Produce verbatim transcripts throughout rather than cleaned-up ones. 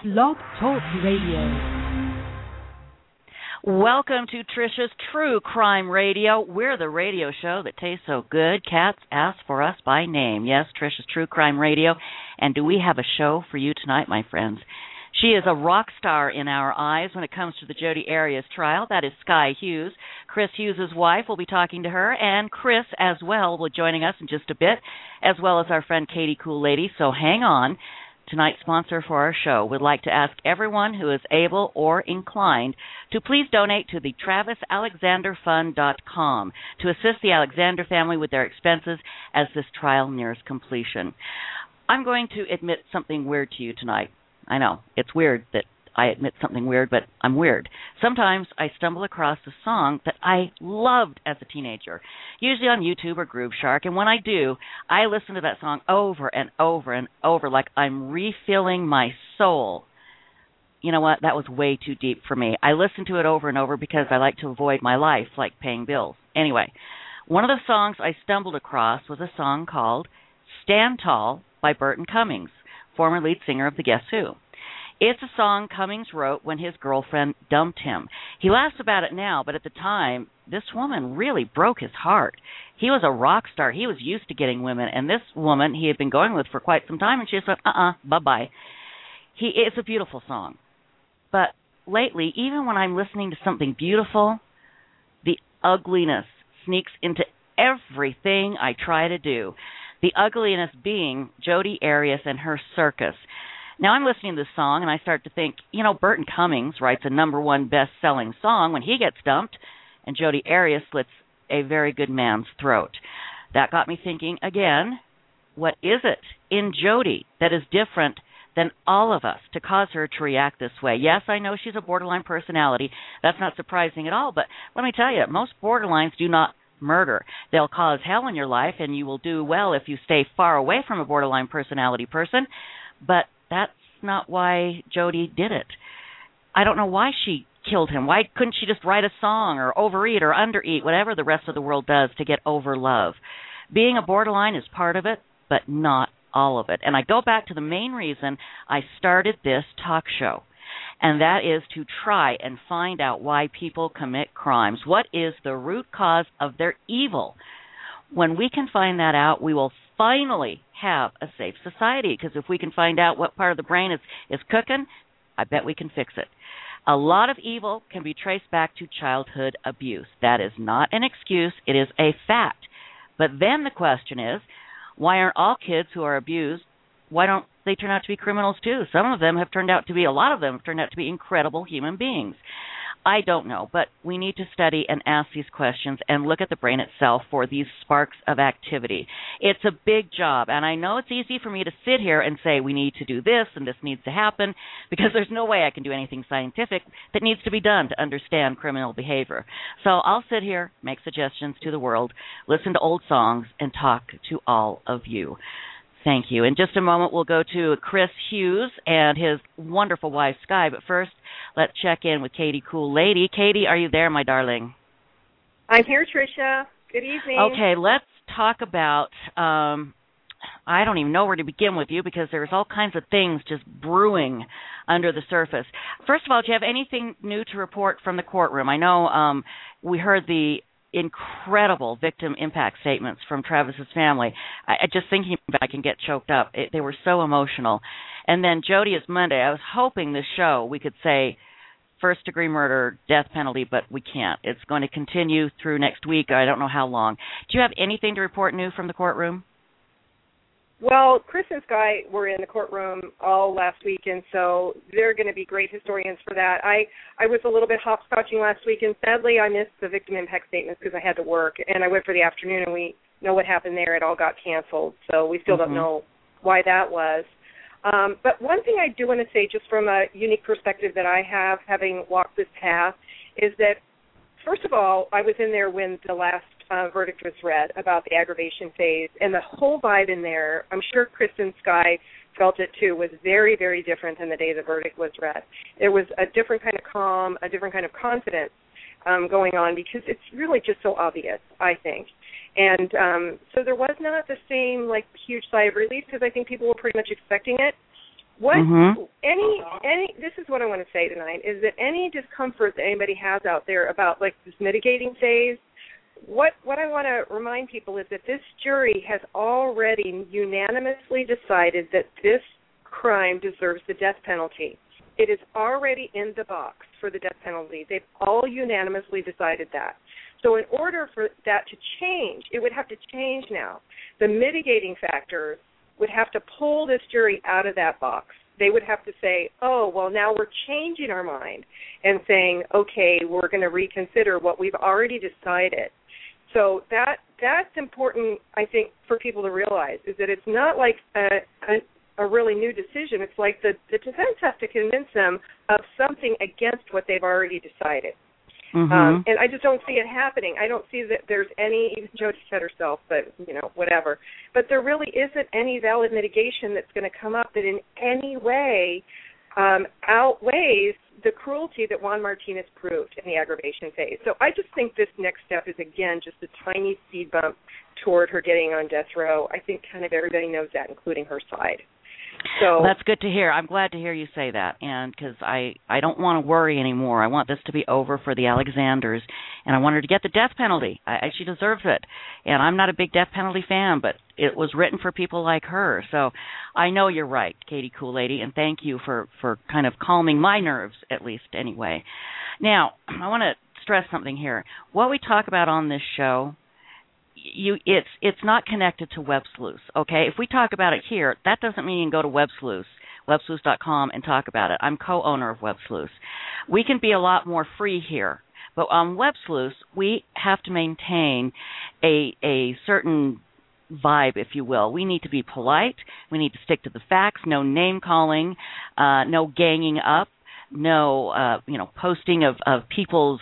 Blog Talk Radio. Welcome to Trisha's True Crime Radio. We're the radio show that tastes so good, cats ask for us by name. Yes, Trisha's True Crime Radio. And do we have a show for you tonight, my friends? She is a rock star in our eyes when it comes to the Jodi Arias trial. That is Sky Hughes. Chris Hughes' wife will be talking to her, and Chris as well will be joining us in just a bit, as well as our friend Katie Cool Lady. So hang on. Tonight's sponsor for our show would like to ask everyone who is able or inclined to please donate to the Travis Alexander Fund dot com to assist the Alexander family with their expenses as this trial nears completion. I'm going to admit something weird to you tonight. I know, it's weird that I admit something weird, but I'm weird. Sometimes I stumble across a song that I loved as a teenager, usually on YouTube or Groove Shark, and when I do, I listen to that song over and over and over like I'm refilling my soul. You know what? That was way too deep for me. I listen to it over and over because I like to avoid my life, like paying bills. Anyway, one of the songs I stumbled across was a song called Stand Tall by Burton Cummings, former lead singer of the Guess Who. It's a song Cummings wrote when his girlfriend dumped him. He laughs about it now, but at the time, this woman really broke his heart. He was a rock star. He was used to getting women, and this woman he had been going with for quite some time, and she just went, uh-uh, bye-bye. He, it's a beautiful song. But lately, even when I'm listening to something beautiful, the ugliness sneaks into everything I try to do. The ugliness being Jodi Arias and her circus. Now, I'm listening to this song, and I start to think, you know, Burton Cummings writes a number one best-selling song when he gets dumped, and Jodi Arias slits a very good man's throat. That got me thinking, again, what is it in Jodi that is different than all of us to cause her to react this way? Yes, I know she's a borderline personality. That's not surprising at all, but let me tell you, most borderlines do not murder. They'll cause hell in your life, and you will do well if you stay far away from a borderline personality person, but that's not why Jodi did it. I don't know why she killed him. Why couldn't she just write a song or overeat or undereat, whatever the rest of the world does to get over love? Being a borderline is part of it, but not all of it. And I go back to the main reason I started this talk show, and that is to try and find out why people commit crimes. What is the root cause of their evil? When we can find that out, we will finally have a safe society, because if we can find out what part of the brain is, is cooking, I bet we can fix it. A lot of evil can be traced back to childhood abuse. That is not an excuse. It is a fact. But then the question is, why aren't all kids who are abused, why don't they turn out to be criminals too? Some of them have turned out to be, a lot of them have turned out to be incredible human beings. I don't know, but we need to study and ask these questions and look at the brain itself for these sparks of activity. It's a big job, and I know it's easy for me to sit here and say we need to do this and this needs to happen, because there's no way I can do anything scientific that needs to be done to understand criminal behavior. So I'll sit here, make suggestions to the world, listen to old songs, and talk to all of you. Thank you. In just a moment, we'll go to Chris Hughes and his wonderful wife, Sky. But first, let's check in with Katie Cool Lady. Katie, are you there, my darling? I'm here, Tricia. Good evening. Okay, let's talk about, um, I don't even know where to begin with you, because there's all kinds of things just brewing under the surface. First of all, do you have anything new to report from the courtroom? I know um, we heard the incredible victim impact statements from Travis's family. I, I just thinking about it, I can get choked up. It, they were so emotional. And then Jodi is Monday. I was hoping this show we could say first degree murder, death penalty, but we can't. It's going to continue through next week. I don't know how long. Do you have anything to report new from the courtroom? Well, Chris and Sky were in the courtroom all last week, and so they're going to be great historians for that. I, I was a little bit hopscotching last week, and sadly I missed the victim impact statements because I had to work, and I went for the afternoon, and we know what happened there. It all got canceled, so we still mm-hmm. don't know why that was. Um, but one thing I do want to say, just from a unique perspective that I have, having walked this path, is that, first of all, I was in there when the last Uh, verdict was read about the aggravation phase, and the whole vibe in there, I'm sure Chris and Sky felt it too, was very, very different than the day the verdict was read. There was a different kind of calm, a different kind of confidence um, going on, because it's really just so obvious, I think. And um, so there was not the same, like, huge sigh of relief, because I think people were pretty much expecting it. What mm-hmm. any any this is what I want to say tonight is that any discomfort that anybody has out there about like this mitigating phase, what what I want to remind people is that this jury has already unanimously decided that this crime deserves the death penalty. It is already in the box for the death penalty. They've all unanimously decided that. So in order for that to change, it would have to change now. The mitigating factors would have to pull this jury out of that box. They would have to say, oh, well, now we're changing our mind and saying, okay, we're going to reconsider what we've already decided. So that that's important, I think, for people to realize, is that it's not like a, a, a really new decision. It's like the, the defense has to convince them of something against what they've already decided. Mm-hmm. Um, and I just don't see it happening. I don't see that there's any, even Jody said herself, but, you know, whatever. But there really isn't any valid mitigation that's going to come up that in any way um, outweighs the cruelty that Juan Martinez proved in the aggravation phase. So I just think this next step is, again, just a tiny speed bump toward her getting on death row. I think kind of everybody knows that, including her side. So well, that's good to hear. I'm glad to hear you say that, and because I, I don't want to worry anymore. I want this to be over for the Alexanders, and I want her to get the death penalty. I, I, she deserves it, and I'm not a big death penalty fan, but it was written for people like her. So I know you're right, Katie Cool Lady, and thank you for, for kind of calming my nerves, at least anyway. Now, I want to stress something here. What we talk about on this show, You, it's it's not connected to WebSleuth, okay? If we talk about it here, that doesn't mean you can go to WebSleuth, web sleuth dot com, and talk about it. I'm co-owner of WebSleuth. We can be a lot more free here, but on WebSleuth, we have to maintain a a certain vibe, if you will. We need to be polite. We need to stick to the facts. No name calling, uh, no ganging up, no uh, you know posting of of people's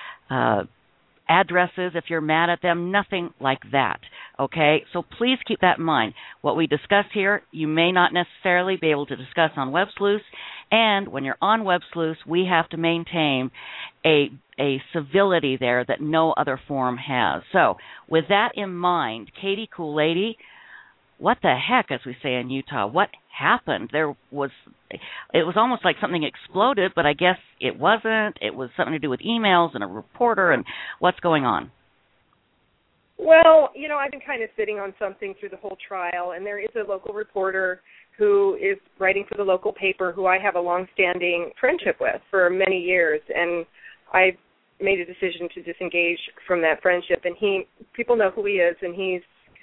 Uh, addresses if you're mad at them, nothing like that, okay? So please keep that in mind. What we discuss here, you may not necessarily be able to discuss on WebSleuth, and when you're on WebSleuth, we have to maintain a, a civility there that no other forum has. So with that in mind, Katie Cool Lady, what the heck, as we say in Utah, what happened? There was, it was almost like something exploded, but I guess it wasn't. It was something to do with emails and a reporter, and what's going on? Well, you know, I've been kind of sitting on something through the whole trial, and there is a local reporter who is writing for the local paper who I have a long-standing friendship with for many years, and I made a decision to disengage from that friendship, and he, people know who he is, and he's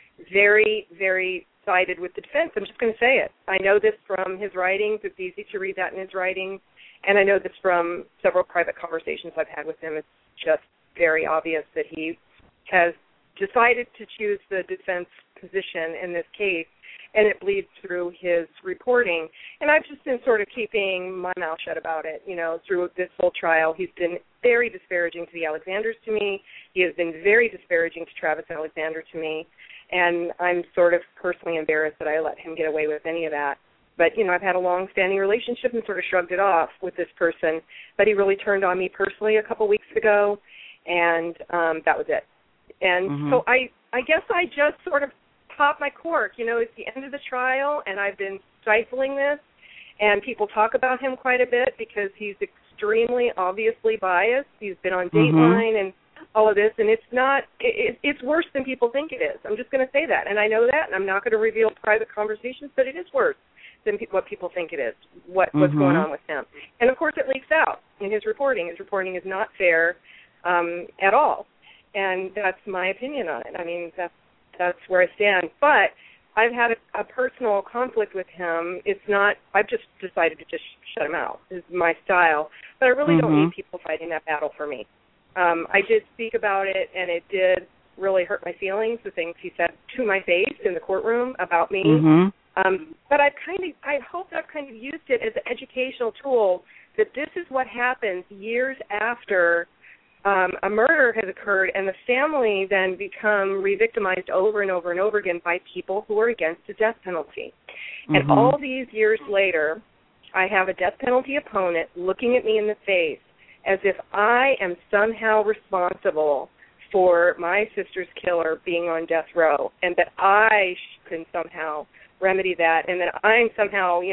very, very sided with the defense. I'm just going to say it. I know this from his writings. It's easy to read that in his writings. And I know this from several private conversations I've had with him. It's just very obvious that he has decided to choose the defense position in this case, and it bleeds through his reporting. And I've just been sort of keeping my mouth shut about it, you know, through this whole trial. He's been very disparaging to the Alexanders to me. He has been very disparaging to Travis Alexander to me. And I'm sort of personally embarrassed that I let him get away with any of that. But, you know, I've had a long-standing relationship and sort of shrugged it off with this person. But he really turned on me personally a couple weeks ago, and um, that was it. And mm-hmm. so I, I guess I just sort of popped my cork. You know, it's the end of the trial, and I've been stifling this. And people talk about him quite a bit because he's extremely obviously biased. He's been on Dateline mm-hmm. and all of this, and it's not, it, it's worse than people think it is. I'm just going to say that, and I know that, and I'm not going to reveal private conversations, but it is worse than pe- what people think it is, what, mm-hmm. what's going on with him. And, of course, it leaks out in his reporting. His reporting is not fair um, at all, and that's my opinion on it. I mean, that's, that's where I stand. But I've had a, a personal conflict with him. It's not, I've just decided to just shut him out. This is my style. But I really mm-hmm. don't need people fighting that battle for me. Um, I did speak about it, and it did really hurt my feelings, the things he said to my face in the courtroom about me. Mm-hmm. Um, but I've kind of, I hope I've kind of used it as an educational tool that this is what happens years after um, a murder has occurred, and the family then become re-victimized over and over and over again by people who are against the death penalty. Mm-hmm. And all these years later, I have a death penalty opponent looking at me in the face as if I am somehow responsible for my sister's killer being on death row, and that I can somehow remedy that, and that I'm somehow, you know,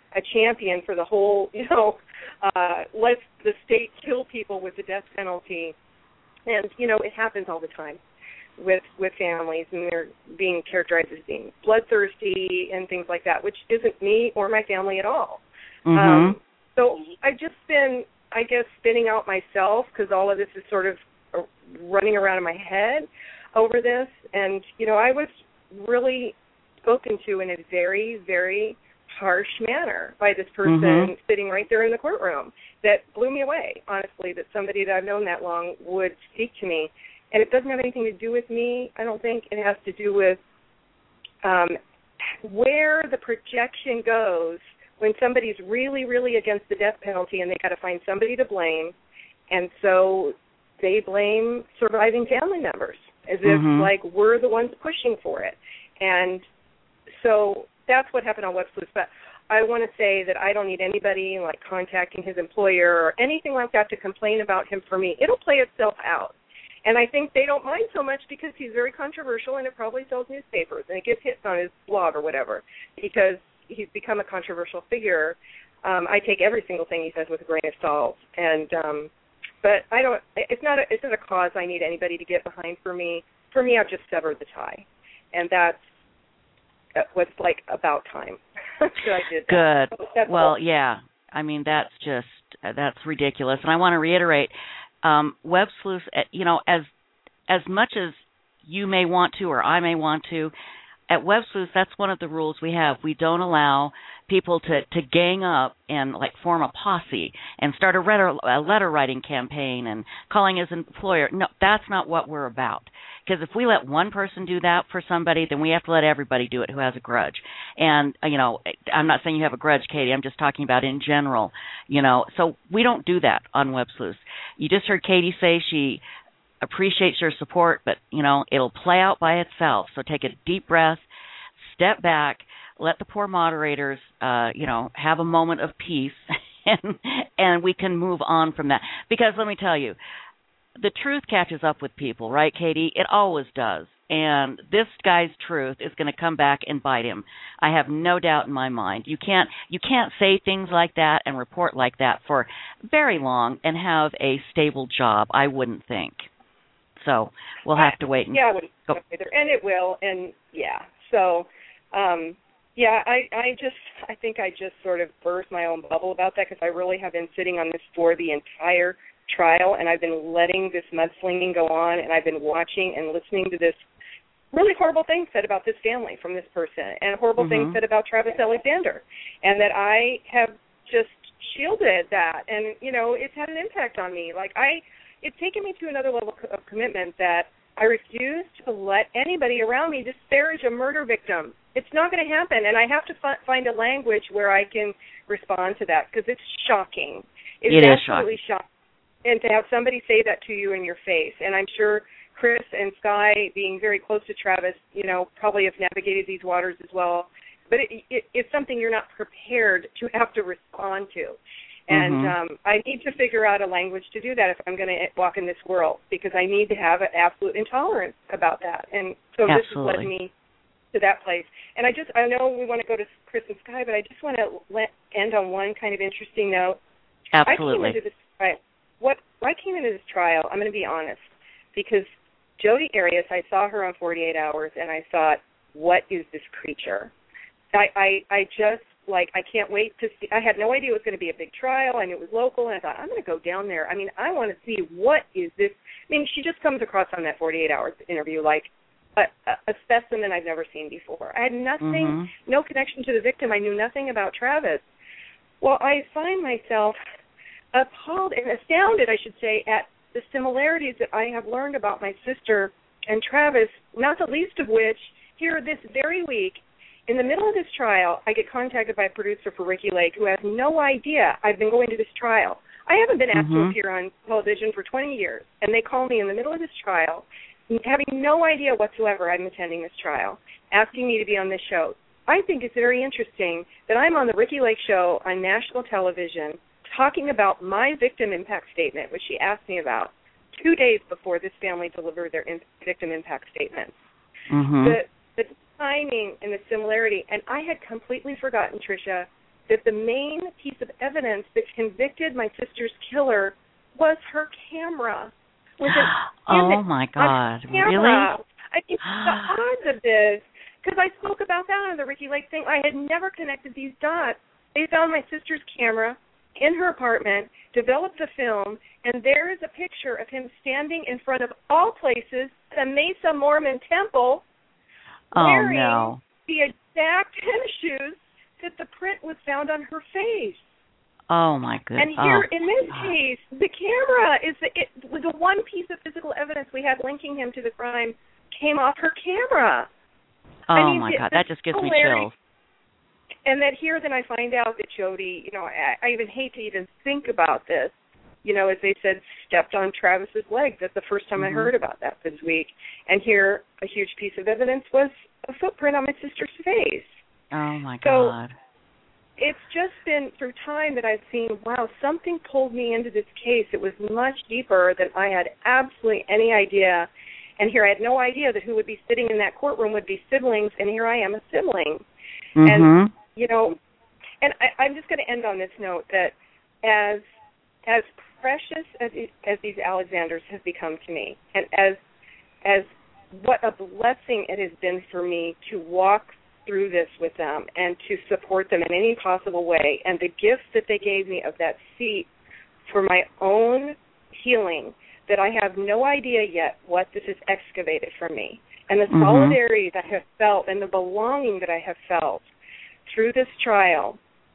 a champion for the whole, you know, uh, let the state kill people with the death penalty. And, you know, it happens all the time with with families, and they're being characterized as being bloodthirsty and things like that, which isn't me or my family at all. Mm-hmm. Um, so I've just been, I guess, spinning out myself because all of this is sort of running around in my head over this. And, you know, I was really spoken to in a very, very harsh manner by this person mm-hmm. sitting right there in the courtroom that blew me away, honestly, that somebody that I've known that long would speak to me. And it doesn't have anything to do with me, I don't think. It has to do with um, where the projection goes when somebody's really, really against the death penalty and they got to find somebody to blame, and so they blame surviving family members as mm-hmm. if, like, we're the ones pushing for it. And so that's what happened on Web Sleuths. But I want to say that I don't need anybody, like, contacting his employer or anything like that to complain about him for me. It'll play itself out. And I think they don't mind so much because he's very controversial and it probably sells newspapers and it gets hits on his blog or whatever because he's become a controversial figure. Um, I take every single thing he says with a grain of salt. And um, but I don't. It's not. A, it's not a cause I need anybody to get behind for me. For me, I've just severed the tie, and that's what's like about time. So I did that. Good. So well, all. yeah. I mean, that's just that's ridiculous. And I want to reiterate. Um, Web Sleuths, you know, as as much as you may want to or I may want to, at Web Sleuths, that's one of the rules we have. We don't allow people to, to gang up and, like, form a posse and start a letter, a letter writing campaign and calling his employer. No, that's not what we're about. Because if we let one person do that for somebody, then we have to let everybody do it who has a grudge. And, you know, I'm not saying you have a grudge, Katie. I'm just talking about in general, you know. So we don't do that on Web Sleuths. You just heard Katie say she appreciates your support, but, you know, it'll play out by itself. So take a deep breath, step back, let the poor moderators, uh, you know, have a moment of peace, and, and we can move on from that. Because let me tell you, the truth catches up with people, right, Katie? It always does. And this guy's truth is going to come back and bite him. I have no doubt in my mind. You can't you can't say things like that and report like that for very long and have a stable job, I wouldn't think. So we'll have to wait. And yeah, I wouldn't go. Either. And it will. And, yeah. So, um, yeah, I, I just, I think I just sort of burst my own bubble about that because I really have been sitting on this for the entire trial, and I've been letting this mudslinging go on, and I've been watching and listening to this really horrible things said about this family from this person, and horrible mm-hmm. things said about Travis Alexander, and that I have just shielded that, and, you know, it's had an impact on me. Like, I, it's taken me to another level of commitment that I refuse to let anybody around me disparage a murder victim. It's not going to happen, and I have to fi- find a language where I can respond to that because it's shocking. It's it absolutely is shocking. shocking. And to have somebody say that to you in your face. And I'm sure Chris and Sky, being very close to Travis, you know, probably have navigated these waters as well. But it, it, it's something you're not prepared to have to respond to. And mm-hmm. um, I need to figure out a language to do that if I'm going to walk in this world, because I need to have an absolute intolerance about that. And so Absolutely. This has led me to that place. And I just, I know we want to go to Chris and Sky, but I just want to let, end on one kind of interesting note. Absolutely. I came into this trial, what, I came into this trial, I'm going to be honest, because Jodi Arias, I saw her on forty-eight hours, and I thought, what is this creature? I, I, I just, like, I can't wait to see. I had no idea it was going to be a big trial, and it was local, and I thought, I'm going to go down there. I mean, I want to see what is this. I mean, she just comes across on that forty-eight hour interview like a, a specimen I've never seen before. I had nothing, mm-hmm. no connection to the victim. I knew nothing about Travis. Well, I find myself appalled and astounded, I should say, at the similarities that I have learned about my sister and Travis, not the least of which, here this very week, in the middle of this trial, I get contacted by a producer for Ricky Lake who has no idea I've been going to this trial. I haven't been asked mm-hmm. to appear on television for twenty years, and they call me in the middle of this trial, having no idea whatsoever I'm attending this trial, asking me to be on this show. I think it's very interesting that I'm on the Ricky Lake Show on national television talking about my victim impact statement, which she asked me about, two days before this family delivered their in- victim impact statement. Mm-hmm. The, the timing and the similarity, and I had completely forgotten, Tricia, that the main piece of evidence that convicted my sister's killer was her camera. Was an oh, my God. Really? I mean, the odds of this, because I spoke about that on the Ricky Lake thing. I had never connected these dots. They found my sister's camera in her apartment, developed the film, and there is a picture of him standing in front of all places, the Mesa Mormon Temple, oh, wearing no. the exact tennis shoes that the print was found on her face. Oh, my goodness. And here, oh. in this case, the camera is the, it, the one piece of physical evidence we had linking him to the crime came off her camera. Oh, I mean, my it, God. That just gives me hilarious. chills. And that here then I find out that Jody, you know, I, I even hate to even think about this, you know, as they said, stepped on Travis's leg. That's the first time mm-hmm. I heard about that this week. And here a huge piece of evidence was a footprint on my sister's face. Oh, my so God. It's just been through time that I've seen, wow, something pulled me into this case. It was much deeper than I had absolutely any idea. And here I had no idea that who would be sitting in that courtroom would be siblings, and here I am a sibling. Mm-hmm. And, you know, and I, I'm just going to end on this note that as as precious as, as these Alexanders have become to me, and as as what a blessing it has been for me to walk through this with them and to support them in any possible way, and the gifts that they gave me of that seat for my own healing, that I have no idea yet what this has excavated for me. And the mm-hmm. solidarity that I have felt and the belonging that I have felt through this trial,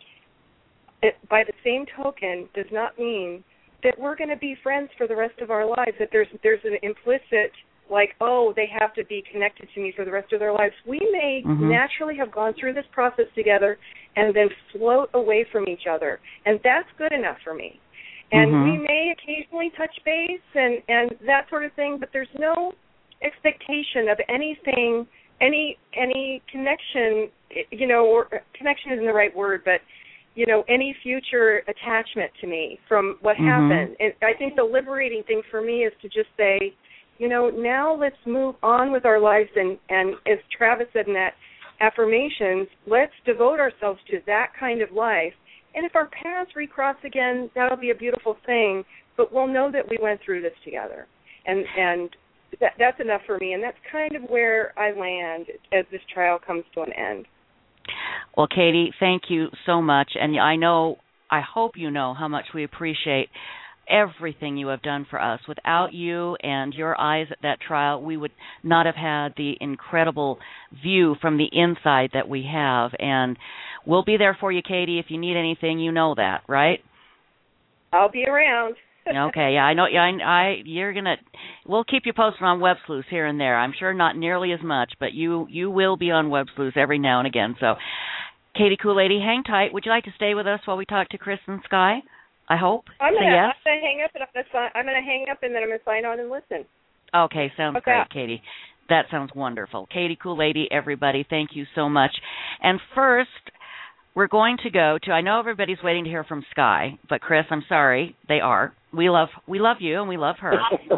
it, by the same token, does not mean that we're going to be friends for the rest of our lives, that there's there's an implicit, like, oh, they have to be connected to me for the rest of their lives. We may mm-hmm. naturally have gone through this process together and then float away from each other, and that's good enough for me. And mm-hmm. we may occasionally touch base and, and that sort of thing, but there's no expectation of anything, any any connection, you know, or connection isn't the right word, but, you know, any future attachment to me from what mm-hmm. happened. And I think the liberating thing for me is to just say, you know, now let's move on with our lives, and, and as Travis said in that affirmations, let's devote ourselves to that kind of life. And if our paths recross again, that'll be a beautiful thing, but we'll know that we went through this together. And and that, that's enough for me, and that's kind of where I land as this trial comes to an end. Well, Katie, thank you so much. And I know, I hope you know how much we appreciate everything you have done for us. Without you and your eyes at that trial, we would not have had the incredible view from the inside that we have. And we'll be there for you, Katie, if you need anything. You know that, right? I'll be around. Okay, yeah, I know. Yeah, I, I you're gonna. We'll keep you posted on Web Sleuth here and there. I'm sure not nearly as much, but you you will be on Web Sleuth every now and again. So, Katie Kool Lady, hang tight. Would you like to stay with us while we talk to Chris and Sky? I hope. I'm gonna, yes? I'm gonna hang up and I'm gonna, sign, I'm gonna hang up and then I'm gonna sign on and listen. Okay, sounds What's great, that? Katie. That sounds wonderful. Katie Kool Lady, everybody, thank you so much. And first, we're going to go to. I know everybody's waiting to hear from Sky, but Chris, I'm sorry, they are. We love we love you and we love her.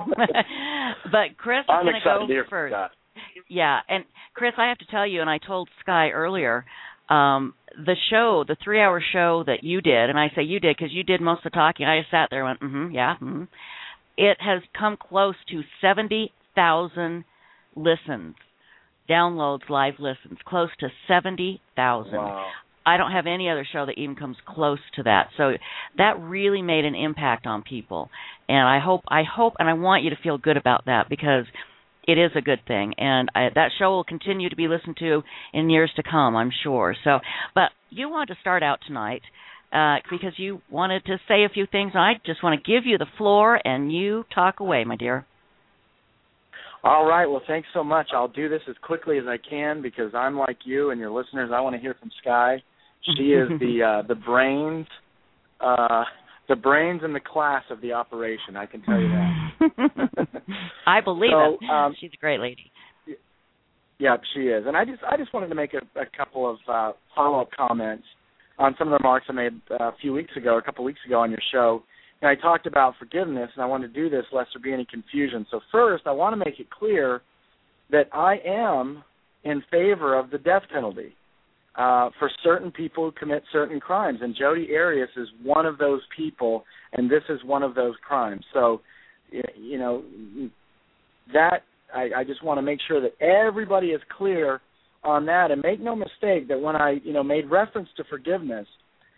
But Chris is going to go first. Scott. Yeah, and Chris, I have to tell you, and I told Sky earlier. Um, the show, the three-hour show that you did, and I say you did because you did most of the talking. I just sat there and went, mm-hmm, yeah. Mm-hmm. It has come close to seventy thousand listens, downloads, live listens, close to seventy thousand. Wow. I don't have any other show that even comes close to that. So that really made an impact on people, and I hope, I hope, and I want you to feel good about that because it is a good thing, and I, that show will continue to be listened to in years to come, I'm sure. So, but you wanted to start out tonight uh, because you wanted to say a few things. I just want to give you the floor, and you talk away, my dear. All right. Well, thanks so much. I'll do this as quickly as I can because I'm like you and your listeners. I want to hear from Sky. She is the uh, the brains. Uh, The brains and the class of the operation, I can tell you that. I believe so, it. Um, She's a great lady. Yeah, she is. And I just I just wanted to make a, a couple of uh, follow-up comments on some of the remarks I made uh, a few weeks ago, a couple of weeks ago on your show. And I talked about forgiveness, and I wanted to do this lest there be any confusion. So first, I want to make it clear that I am in favor of the death penalty. uh, for certain people who commit certain crimes. And Jodi Arias is one of those people, and this is one of those crimes. So, you know, that I, I just want to make sure that everybody is clear on that. And make no mistake that when I, you know, made reference to forgiveness,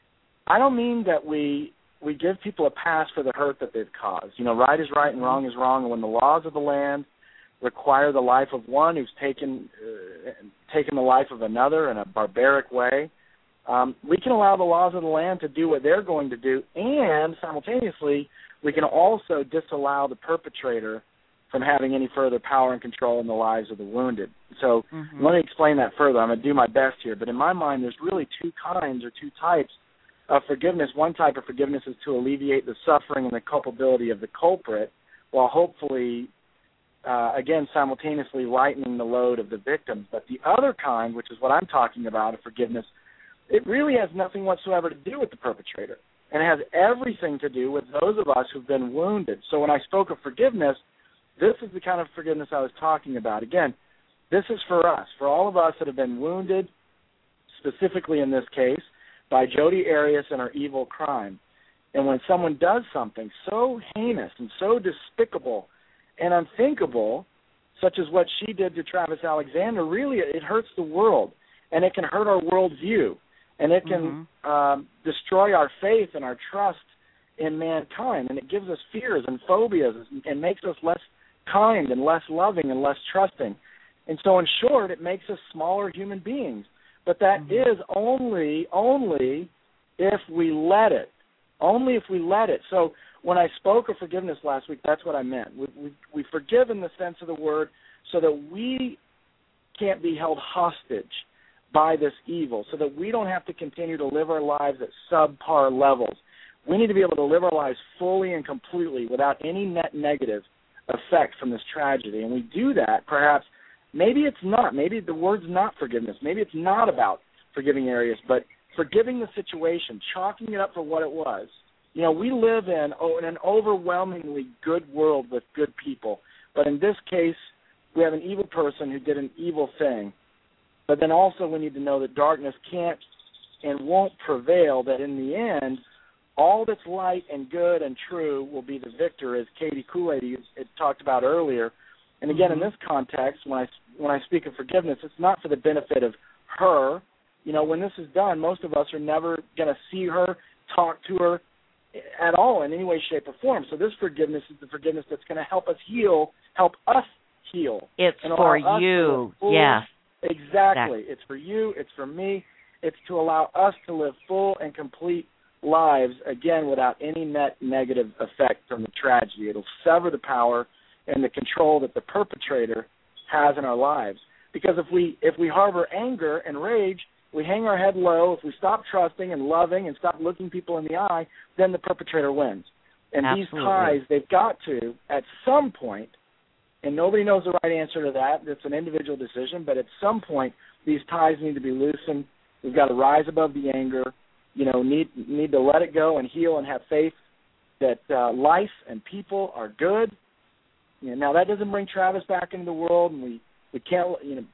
I don't mean that we we give people a pass for the hurt that they've caused. You know, right is right and wrong is wrong. And when the laws of the land require the life of one who's taken uh, taken the life of another in a barbaric way, um, we can allow the laws of the land to do what they're going to do, and simultaneously we can also disallow the perpetrator from having any further power and control in the lives of the wounded. So mm-hmm. let me explain that further. I'm going to do my best here, but in my mind there's really two kinds or two types of forgiveness. One type of forgiveness is to alleviate the suffering and the culpability of the culprit while hopefully Uh, again, simultaneously lightening the load of the victims. But the other kind, which is what I'm talking about, of forgiveness, it really has nothing whatsoever to do with the perpetrator. And it has everything to do with those of us who've been wounded. So when I spoke of forgiveness, this is the kind of forgiveness I was talking about. Again, this is for us, for all of us that have been wounded, specifically in this case, by Jodi Arias and her evil crime. And when someone does something so heinous and so despicable and unthinkable, such as what she did to Travis Alexander, really it hurts the world, and it can hurt our worldview, and it can mm-hmm. um, destroy our faith and our trust in mankind, and it gives us fears and phobias and makes us less kind and less loving and less trusting. And so in short, it makes us smaller human beings. But that mm-hmm. is only, only if we let it, only if we let it. So when I spoke of forgiveness last week, that's what I meant. We, we, we forgive in the sense of the word so that we can't be held hostage by this evil, so that we don't have to continue to live our lives at subpar levels. We need to be able to live our lives fully and completely without any net negative effect from this tragedy. And we do that, perhaps, maybe it's not. Maybe the word's not forgiveness. Maybe it's not about forgiving Arias, but forgiving the situation, chalking it up for what it was. You know, we live in, oh, in an overwhelmingly good world with good people. But in this case, we have an evil person who did an evil thing. But then also we need to know that darkness can't and won't prevail, that in the end, all that's light and good and true will be the victor, as Katie Kool-Aid had talked about earlier. And again, mm-hmm. in this context, when I, when I speak of forgiveness, it's not for the benefit of her. You know, when this is done, most of us are never going to see her, talk to her, at all in any way, shape, or form. So this forgiveness is the forgiveness that's going to help us heal, help us heal. It's for you, yes. Exactly. It's for you, it's for me. It's to allow us to live full and complete lives, again, without any net negative effect from the tragedy. It'll sever the power and the control that the perpetrator has in our lives. Because if we if we harbor anger and rage, we hang our head low, if we stop trusting and loving and stop looking people in the eye, then the perpetrator wins. And Absolutely. These ties, they've got to, at some point, and nobody knows the right answer to that, it's an individual decision, but at some point, these ties need to be loosened. We've got to rise above the anger, you know, need need to let it go and heal and have faith that uh, life and people are good. You know, now, that doesn't bring Travis back into the world, and we, we can't, you know,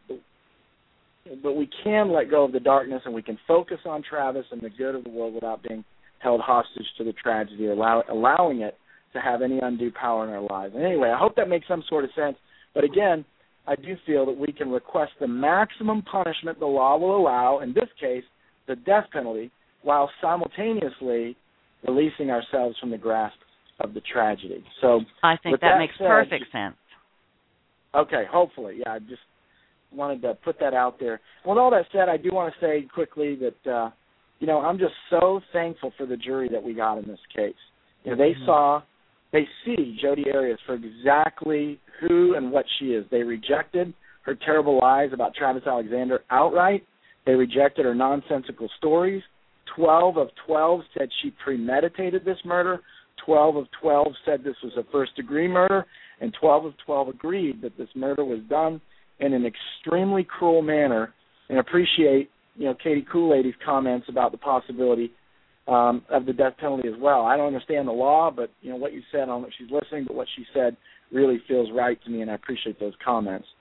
but we can let go of the darkness, and we can focus on Travis and the good of the world without being held hostage to the tragedy, allow, allowing it to have any undue power in our lives. And anyway, I hope that makes some sort of sense. But again, I do feel that we can request the maximum punishment the law will allow, in this case, the death penalty, while simultaneously releasing ourselves from the grasp of the tragedy. So I think that, that makes said, perfect sense. Okay, hopefully. Yeah, I just wanted to put that out there. With all that said, I do want to say quickly that, uh, you know, I'm just so thankful for the jury that we got in this case. You know, they mm-hmm. saw, they see Jodi Arias for exactly who and what she is. They rejected her terrible lies about Travis Alexander outright. They rejected her nonsensical stories. Twelve of twelve said she premeditated this murder. Twelve of twelve said this was a first-degree murder. And twelve of twelve agreed that this murder was done in an extremely cruel manner, and appreciate, you know, Katie Kool-Aid's comments about the possibility um, of the death penalty as well. I don't understand the law, but, you know, what you said, I don't know if she's listening, but what she said really feels right to me, and I appreciate those comments.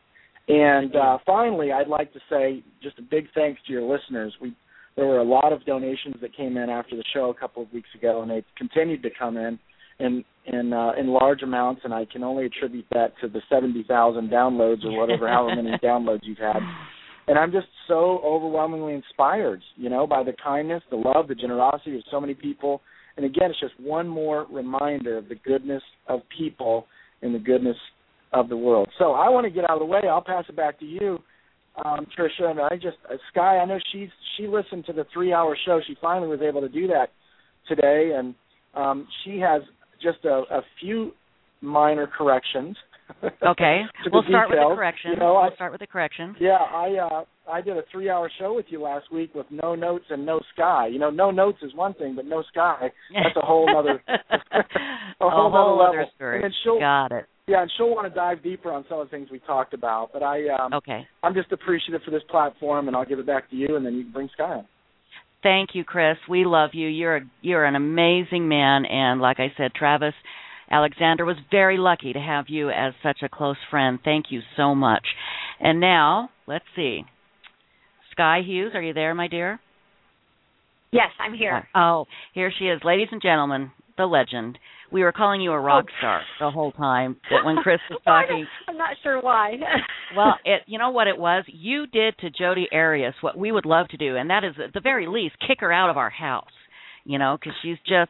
And uh, finally, I'd like to say just a big thanks to your listeners. We there were a lot of donations that came in after the show a couple of weeks ago, and they've continued to come in in in, uh, in large amounts. And I can only attribute that to the seventy thousand downloads or whatever, however many downloads you've had. And I'm just so overwhelmingly inspired, you know, by the kindness, the love, the generosity of so many people. And again, it's just one more reminder of the goodness of people and the goodness of the world. So I want to get out of the way. I'll pass it back to you, um, Tricia. And I just, uh, Sky, I know she's she listened to the three-hour show. She finally was able to do that today, and um, she has just a, a few minor corrections. Okay, we'll start details. with the correction. You know, we'll I, start with the correction. Yeah, I uh, I did a three-hour show with you last week with no notes and no Sky. You know, no notes is one thing, but no Sky, that's a whole other a whole, a whole other other level. story. And then she'll, Got it. Yeah, and she'll want to dive deeper on some of the things we talked about. But I, um, okay. I'm just appreciative for this platform, and I'll give it back to you, and then you can bring Sky on. Thank you, Chris. We love you. You're a, you're an amazing man, and like I said, Travis Alexander was very lucky to have you as such a close friend. Thank you so much. And now, let's see. Sky Hughes, are you there, my dear? Yes, I'm here. Oh, here she is. Ladies and gentlemen, the legend. We were calling you a rock star the whole time that when Chris was talking. I'm not sure why. Well, it, you know what it was? You did to Jodi Arias what we would love to do, and that is, at the very least, kick her out of our house, you know, because she's just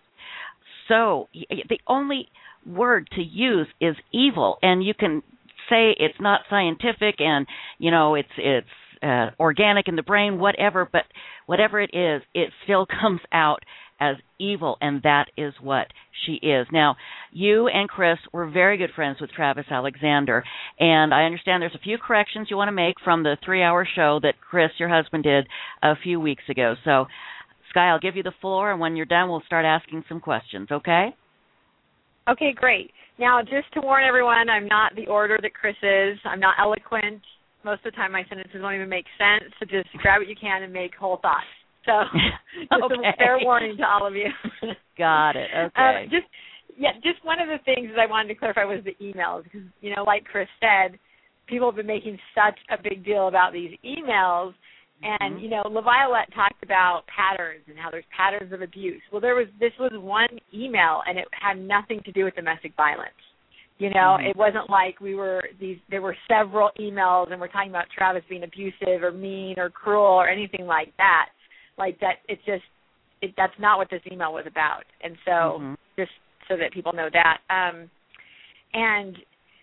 so, the only word to use is evil, and you can say it's not scientific and, you know, it's it's uh, organic in the brain, whatever, but whatever it is, it still comes out as evil, and that is what she is. Now, you and Chris were very good friends with Travis Alexander, and I understand there's a few corrections you want to make from the three-hour show that Chris, your husband, did a few weeks ago. So, Sky, I'll give you the floor, and when you're done, we'll start asking some questions, okay? Okay, great. Now, just to warn everyone, I'm not the order that Chris is. I'm not eloquent. Most of the time, my sentences don't even make sense, so just grab what you can and make whole thoughts. So, just okay. a fair warning to all of you. Got it. Okay. Um, just, yeah, just one of the things that I wanted to clarify was the emails, because, you know, like Chris said, people have been making such a big deal about these emails. And, mm-hmm. you know, LaViolette talked about patterns and how there's patterns of abuse. Well, there was this was one email, and it had nothing to do with domestic violence. You know, mm-hmm. it wasn't like we were these. There were several emails, and we're talking about Travis being abusive or mean or cruel or anything like that. Like that, it's just it, that's not what this email was about. And so, mm-hmm. just so that people know that. Um, and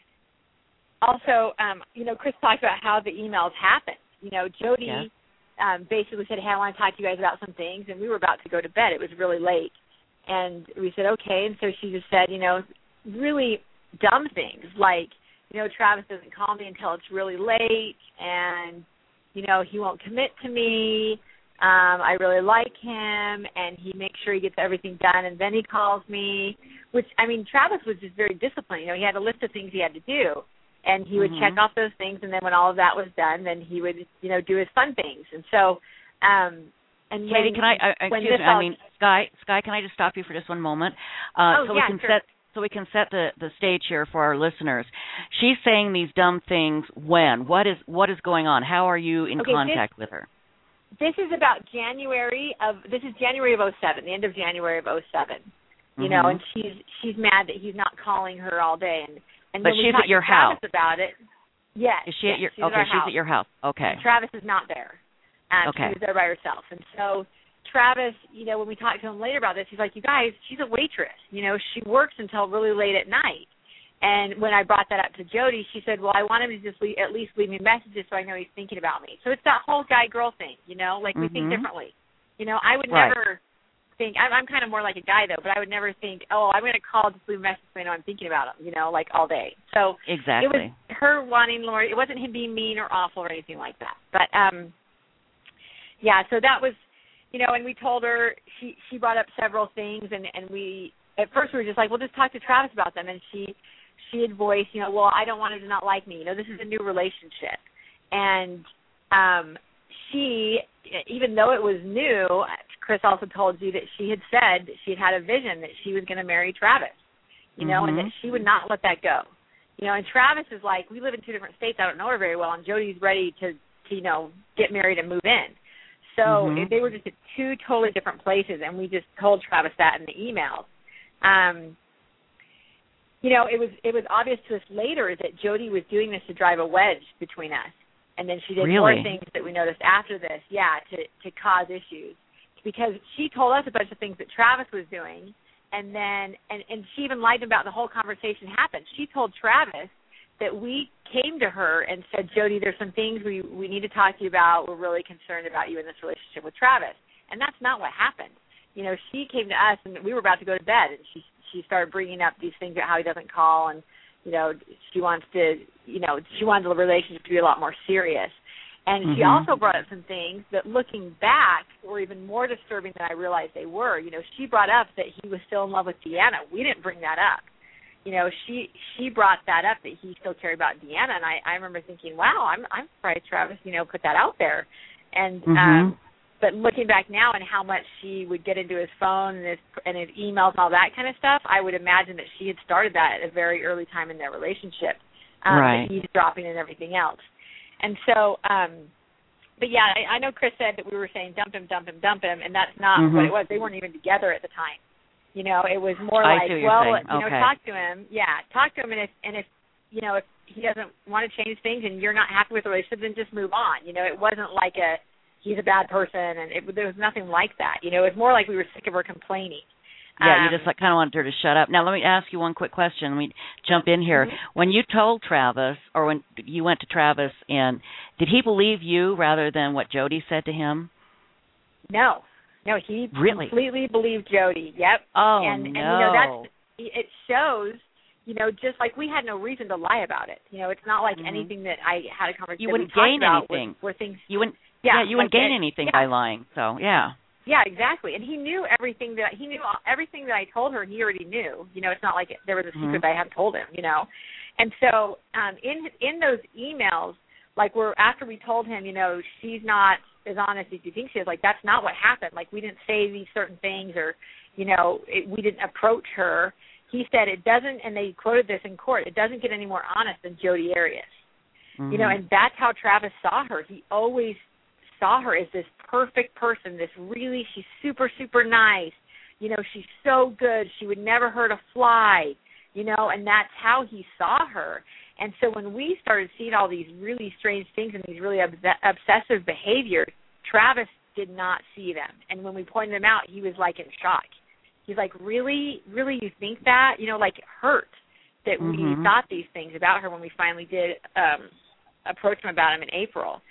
also, um, you know, Chris talked about how the emails happen. You know, Jodi. Yeah. Um, basically said, hey, I want to talk to you guys about some things, and we were about to go to bed. It was really late. And we said, okay, and so she just said, you know, really dumb things, like, you know, Travis doesn't call me until it's really late, and, you know, he won't commit to me. Um, I really like him, and he makes sure he gets everything done, and then he calls me, which, I mean, Travis was just very disciplined. You know, he had a list of things he had to do. And he would mm-hmm. check off those things, and then when all of that was done, then he would, you know, do his fun things. And so, um, and Katie, when, can I? Uh, excuse me. all, I mean, Sky. Sky, can I just stop you for just one moment? Uh, oh, so yeah, we can sure. set. So we can set the, the stage here for our listeners. She's saying these dumb things. When? What is what is going on? How are you in okay, contact this, with her? This is about January of. This is January of oh seven, the end of January of oh seven. You mm-hmm. know, and she's she's mad that he's not calling her all day, and and but when we she's talked at your to Travis house about it. Yes. Is she yes, at your? she's Okay, at our she's house. at your house. Okay. And Travis is not there. Um, okay. She was there by herself, and so Travis, you know, when we talked to him later about this, he's like, "You guys, she's a waitress. You know, she works until really late at night." And when I brought that up to Jodi, she said, "Well, I want him to just leave, at least leave me messages so I know he's thinking about me." So it's that whole guy-girl thing, you know, like mm-hmm. we think differently. You know, I would right. never think. I'm, I'm kind of more like a guy though, but I would never think, "Oh, I'm going to call just leave a message so I know I'm thinking about him." You know, like all day. So exactly. it was her wanting Lori. It wasn't him being mean or awful or anything like that. But um, yeah. So that was, you know, and we told her she she brought up several things, and and we at first we were just like, well, just talk to Travis about them, and she she had voiced, you know, well, I don't want him to not like me. You know, this is a new relationship, and um, she, even though it was new, Chris also told you that she had said that she had had a vision that she was going to marry Travis, you know, mm-hmm. and that she would not let that go. You know, and Travis is like, we live in two different states. I don't know her very well, and Jody's ready to, to you know, get married and move in. So mm-hmm. they were just at two totally different places, and we just told Travis that in the emails. Um, you know, it was it was obvious to us later that Jody was doing this to drive a wedge between us, and then she did really? more things that we noticed after this, yeah, to to cause issues, because she told us a bunch of things that Travis was doing, and then and, and she even lied about the whole conversation happened. She told Travis that we came to her and said, Jody, there's some things we, we need to talk to you about. We're really concerned about you in this relationship with Travis. And that's not what happened. You know, she came to us, and we were about to go to bed, and she she started bringing up these things about how he doesn't call, and, you know, she wants to, you know, she wanted the relationship to be a lot more serious. And mm-hmm. she also brought up some things that, looking back, were even more disturbing than I realized they were. You know, she brought up that he was still in love with Deanna. We didn't bring that up. You know, she she brought that up, that he still cared about Deanna, and I, I remember thinking, wow, I'm I'm surprised Travis, you know, put that out there. And mm-hmm. um, but looking back now and how much she would get into his phone and his and his emails and all that kind of stuff, I would imagine that she had started that at a very early time in their relationship, um, right? He's dropping and everything else, and so. Um, but yeah, I, I know Chris said that we were saying dump him, dump him, dump him, and that's not mm-hmm. what it was. They weren't even together at the time. You know, it was more I like, see what well, you're saying. you know, okay. talk to him. Yeah, talk to him, and if and if you know if he doesn't want to change things and you're not happy with the relationship, then just move on. You know, it wasn't like a he's a bad person, and it, there was nothing like that. You know, it was more like we were sick of her complaining. Yeah, um, you just like, kind of wanted her to shut up. Now, let me ask you one quick question. Let me jump in here. Mm-hmm. When you told Travis, or when you went to Travis, and did he believe you rather than what Jody said to him? No. No, he really? completely believed Jody. Yep. Oh, and, no. And, you know, that's, it shows, you know, just like we had no reason to lie about it. You know, it's not like mm-hmm. anything that I had a conversation You wouldn't we gain anything. Were, were things, you wouldn't, yeah, yeah, you wouldn't like gain it, anything yeah. by lying. So, yeah. Yeah, exactly. And he knew everything that he knew everything that I told her. He already knew. You know, it's not like it, there was a secret mm-hmm. that I hadn't told him. You know, and so um, in in those emails, like we're after we told him, you know, she's not as honest as you think she is. Like that's not what happened. Like we didn't say these certain things, or you know, it, we didn't approach her. He said it doesn't, and they quoted this in court. It doesn't get any more honest than Jodi Arias. Mm-hmm. You know, and that's how Travis saw her. He always saw her as this perfect person, this really, she's super, super nice. You know, she's so good. She would never hurt a fly, you know, and that's how he saw her. And so when we started seeing all these really strange things and these really obs- obsessive behaviors, Travis did not see them. And when we pointed them out, he was like in shock. He's like, really, really, you think that? You know, like it hurt that mm-hmm. we thought these things about her when we finally did um, approach him about him in April.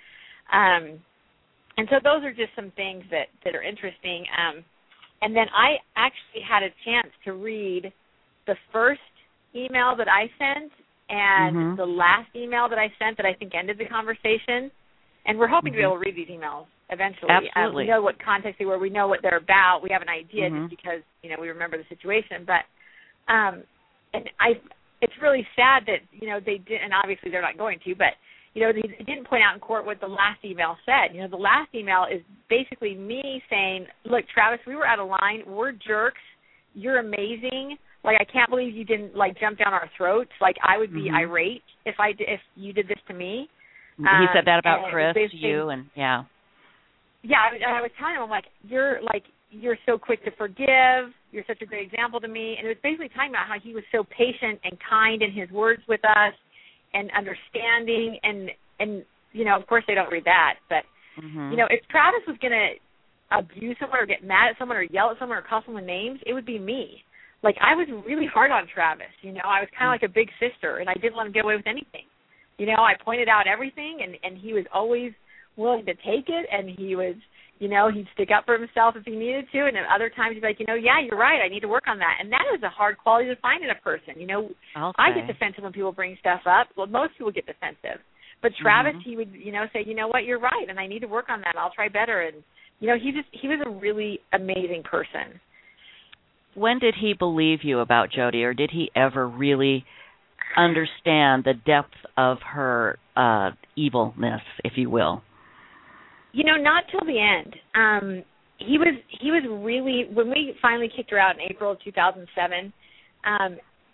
Um And so those are just some things that, that are interesting. Um, and then I actually had a chance to read the first email that I sent and mm-hmm. the last email that I sent that I think ended the conversation. And we're hoping mm-hmm. to be able to read these emails eventually. Absolutely. Um, we know what context they were. We know what they're about. We have an idea mm-hmm. just because, you know, we remember the situation. But um, and I, it's really sad that, you know, they did, and obviously they're not going to, but you know, they didn't point out in court what the last email said. You know, the last email is basically me saying, look, Travis, we were out of line. We're jerks. You're amazing. Like, I can't believe you didn't, like, jump down our throats. Like, I would be mm-hmm. irate if I did, if you did this to me. He um, said that about Chris, you, and, yeah. Yeah, I, I was telling him, I'm like, you're, like, you're so quick to forgive. You're such a great example to me. And it was basically talking about how he was so patient and kind in his words with us, and understanding, and, and you know, of course they don't read that, but, mm-hmm. you know, if Travis was going to abuse someone or get mad at someone or yell at someone or call someone names, it would be me. Like, I was really hard on Travis, you know. I was kind of like a big sister, and I didn't let him get away with anything. You know, I pointed out everything, and, and he was always willing to take it, and he was, you know, he'd stick up for himself if he needed to, and then other times he'd be like, you know, yeah, you're right, I need to work on that. And that is a hard quality to find in a person. You know, okay. I get defensive when people bring stuff up. Well, most people get defensive. But Travis, mm-hmm. he would, you know, say, you know what, you're right, and I need to work on that. I'll try better. And, you know, he just, he was a really amazing person. When did he believe you about Jodi, or did he ever really understand the depth of her uh, evilness, if you will? You know, not till the end. Um, he was he was really, when we finally kicked her out in April of two thousand seven, um,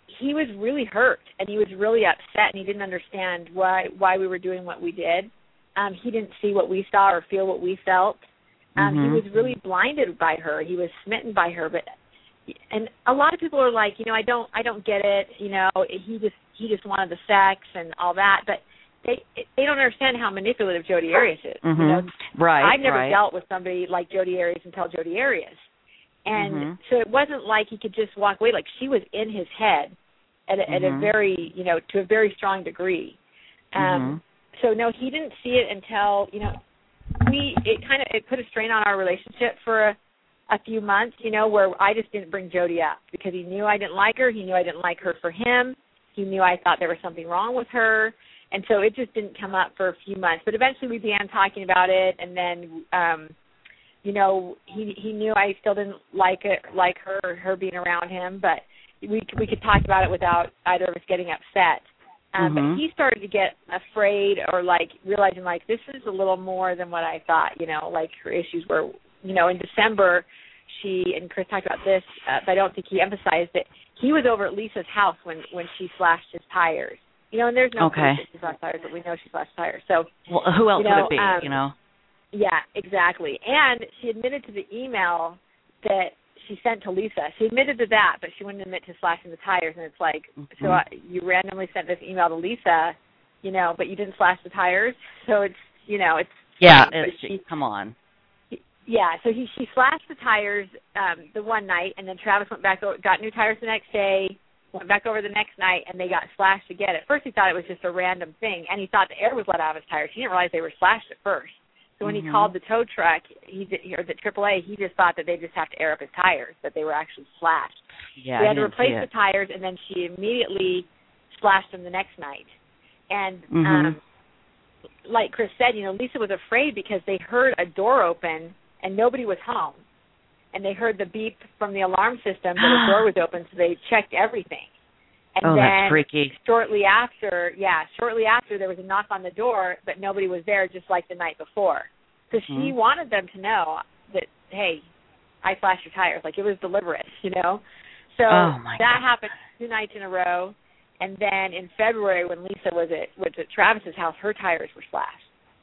he was really hurt, and he was really upset, and he didn't understand why why we were doing what we did. Um, he didn't see what we saw or feel what we felt. Um, mm-hmm. He was really blinded by her. He was smitten by her. But and a lot of people are like, you know, I don't I don't get it. You know, he just he just wanted the sex and all that, but they they don't understand how manipulative Jodi Arias is. Mm-hmm. You know, right. I've never right. dealt with somebody like Jodi Arias until Jodi Arias. And mm-hmm. so it wasn't like he could just walk away. Like, she was in his head at a, mm-hmm. at a very, you know, to a very strong degree. Um, mm-hmm. So, no, he didn't see it until, you know, we, it kind of, it put a strain on our relationship for a, a few months, you know, where I just didn't bring Jodi up because he knew I didn't like her. He knew I didn't like her for him. He knew I thought there was something wrong with her. And so it just didn't come up for a few months. But eventually we began talking about it, and then, um, you know, he he knew I still didn't like it, like her, or her being around him, but we we could talk about it without either of us getting upset. Um, mm-hmm. But he started to get afraid, or like realizing like this is a little more than what I thought. You know, like her issues were, you know, in December, she and Chris talked about this, uh, but I don't think he emphasized it. He was over at Lisa's house when when she slashed his tires. You know, and there's no okay. proof that she slashed tires, but we know she slashed tires. So, well, who else you know, would it be? Um, you know. Yeah, exactly. And she admitted to the email that she sent to Lisa. She admitted to that, but she wouldn't admit to slashing the tires. And it's like, mm-hmm. so uh, you randomly sent this email to Lisa, you know, but you didn't slash the tires. So it's, you know, it's yeah. It's, she, come on. Yeah. So he she slashed the tires um, the one night, and then Travis went back, got new tires the next day, went back over the next night, and they got slashed again. At first, he thought it was just a random thing, and he thought the air was let out of his tires. He didn't realize they were slashed at first. So when mm-hmm. he called the tow truck, he did, or the triple A, he just thought that they just have to air up his tires, that they were actually slashed. Yeah, they had to didn't replace see the it. tires, and then she immediately slashed them the next night. And mm-hmm. um, like Chris said, you know, Lisa was afraid because they heard a door open and nobody was home. And they heard the beep from the alarm system that a door was open, so they checked everything. And oh, then that's freaky. Shortly after, yeah, shortly after there was a knock on the door, but nobody was there, just like the night before. So mm-hmm. she wanted them to know that, hey, I slashed your tires. Like, it was deliberate, you know. So oh that God. happened two nights in a row. And then in February, when Lisa was at, was at Travis's house, her tires were slashed.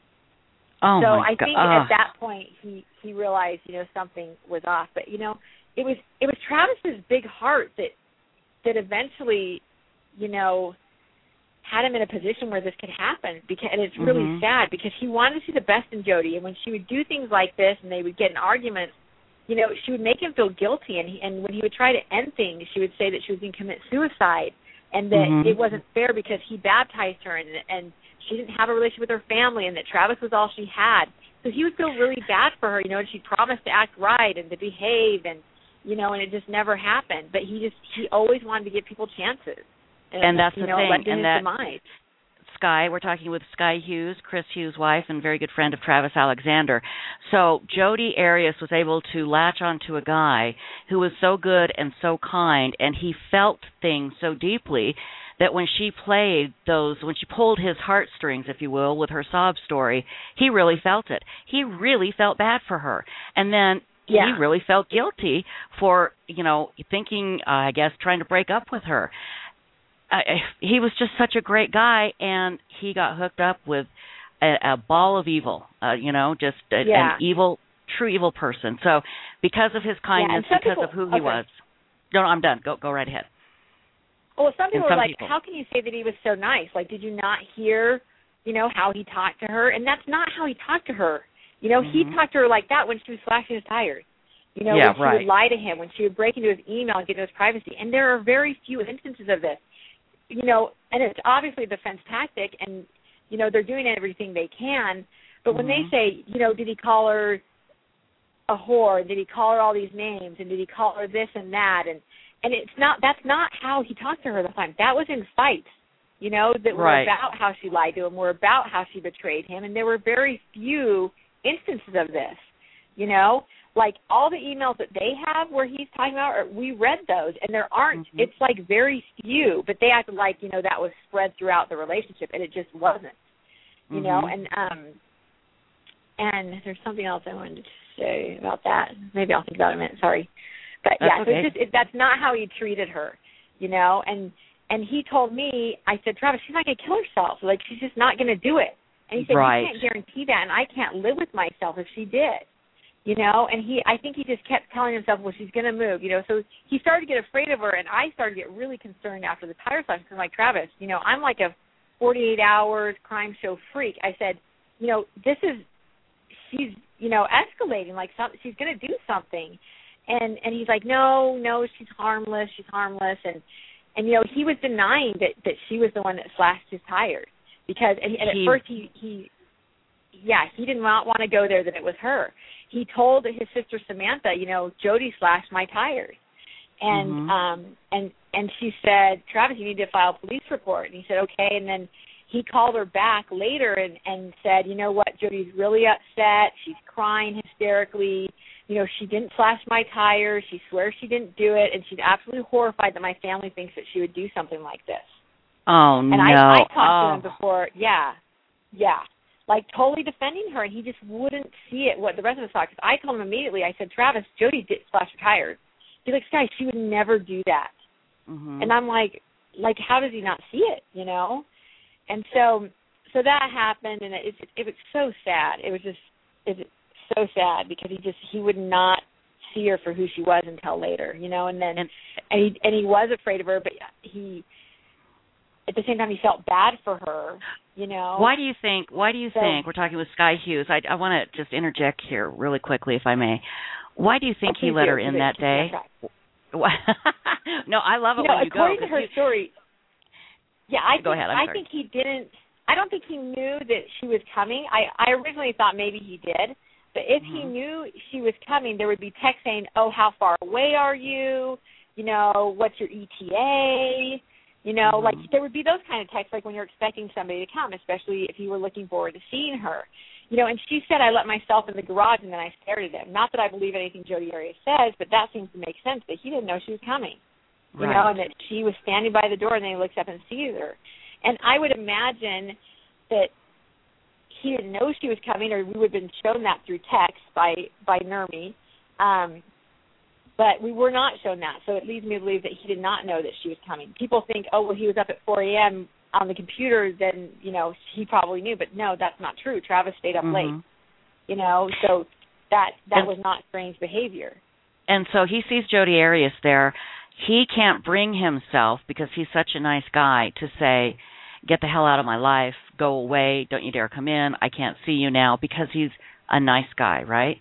Oh so my I think God. at that point he, he realized, you know, something was off. But, you know, it was it was Travis's big heart that that eventually, you know, had him in a position where this could happen. Because, and it's really mm-hmm. sad because he wanted to see the best in Jodi. And when she would do things like this and they would get in arguments, you know, she would make him feel guilty. And, he, and when he would try to end things, she would say that she was going to commit suicide and that mm-hmm. it wasn't fair because he baptized her and, and she didn't have a relationship with her family and that Travis was all she had. So he would feel really bad for her, you know, and she promised to act right and to behave and, you know, and it just never happened. But he just, he always wanted to give people chances. And, and that's you the know, thing. led to and his that, demise. Sky, we're talking with Sky Hughes, Chris Hughes' wife and very good friend of Travis Alexander. So Jodi Arias was able to latch onto a guy who was so good and so kind, and he felt things so deeply that when she played those, when she pulled his heartstrings, if you will, with her sob story, he really felt it. He really felt bad for her. And then yeah. he really felt guilty for, you know, thinking, uh, I guess, trying to break up with her. Uh, he was just such a great guy, and he got hooked up with a, a ball of evil, uh, you know, just a, yeah. an evil, true evil person. So because of his kindness, yeah, because people, of who he okay. was. No, no, I'm done. Go go right ahead. Well, some people some are like, people. how can you say that he was so nice? Like, did you not hear, you know, how he talked to her? And that's not how he talked to her. You know, mm-hmm. he talked to her like that when she was slashing his tires. You know, yeah, when she right. would lie to him, when she would break into his email and get into his privacy. And there are very few instances of this. You know, and it's obviously a defense tactic, and, you know, they're doing everything they can. But mm-hmm. when they say, you know, did he call her a whore? Did he call her all these names? And did he call her this and that? And and it's not, that's not how he talked to her the time. That was in fights, you know, that were right. about how she lied to him, were about how she betrayed him. And there were very few instances of this, you know. Like, all the emails that they have where he's talking about, or we read those, and there aren't. Mm-hmm. It's, like, very few. But they acted like, you know, that was spread throughout the relationship, and it just wasn't, you mm-hmm. know. And um, and there's something else I wanted to say about that. Maybe I'll think about it in a minute. Sorry. But, that's yeah, okay. so it's just, it, that's not how he treated her. you know, and and he told me, I said, Travis, she's not going to kill herself. Like, she's just not going to do it. And he said, right. you can't guarantee that, and I can't live with myself if she did, you know. And he, I think he just kept telling himself, well, she's going to move, you know. So he started to get afraid of her, and I started to get really concerned after the tire slash. Because I'm like, Travis, you know, I'm like a forty-eight hours crime show freak. I said, you know, this is, she's, you know, escalating. Like, some, she's going to do something. And and he's like, no, no, she's harmless. She's harmless. And, and you know, he was denying that, that she was the one that slashed his tires. Because and, and at he, first he, he, yeah, he did not want to go there that it was her. He told his sister Samantha, you know, Jody slashed my tires. And mm-hmm. um and and she said, Travis, you need to file a police report. And he said, okay. And then he called her back later and, and said, you know what, Jody's really upset. She's crying hysterically. You know, she didn't slash my tires. She swears she didn't do it. And she's absolutely horrified that my family thinks that she would do something like this. Oh, and no. And I, I talked oh. to him before. Yeah, yeah. Like, totally defending her, and he just wouldn't see it, what the rest of us thought. Because I told him immediately, I said, Travis, Jody did slash her tires. He's like, Sky, she would never do that. Mm-hmm. And I'm like, like, how does he not see it, you know? And so so that happened, and it, it, it was so sad. It was just it was so sad because he just, he would not see her for who she was until later, you know? And then, and, and, he, and he was afraid of her, but he, at the same time, he felt bad for her, you know. Why do you think, why do you so, think, we're talking with Sky Hughes, I, I want to just interject here really quickly, if I may. Why do you think he let her in that day? No, I love it you know, when you go. According to her you, story, yeah, I go think, ahead, I'm I sorry. think he didn't, I don't think he knew that she was coming. I, I originally thought maybe he did, but if mm-hmm. he knew she was coming, there would be text saying, oh, how far away are you? You know, what's your E T A? You know, mm-hmm. like there would be those kind of texts, like when you're expecting somebody to come, especially if you were looking forward to seeing her. You know, and she said, I let myself in the garage and then I stared at him. Not that I believe anything Jody Arias says, but that seems to make sense, that he didn't know she was coming. You right. know, and that she was standing by the door and then he looks up and sees her. And I would imagine that he didn't know she was coming, or we would have been shown that through text by, by Nermi. Um, but we were not shown that, so it leads me to believe that he did not know that she was coming. People think, oh, well, he was up at four a.m. on the computer, then, you know, he probably knew. But no, that's not true. Travis stayed up mm-hmm. late, you know, so that that and, was not strange behavior. And so he sees Jody Arias there. He can't bring himself, because he's such a nice guy, to say, get the hell out of my life, go away, don't you dare come in, I can't see you now, because he's a nice guy, right?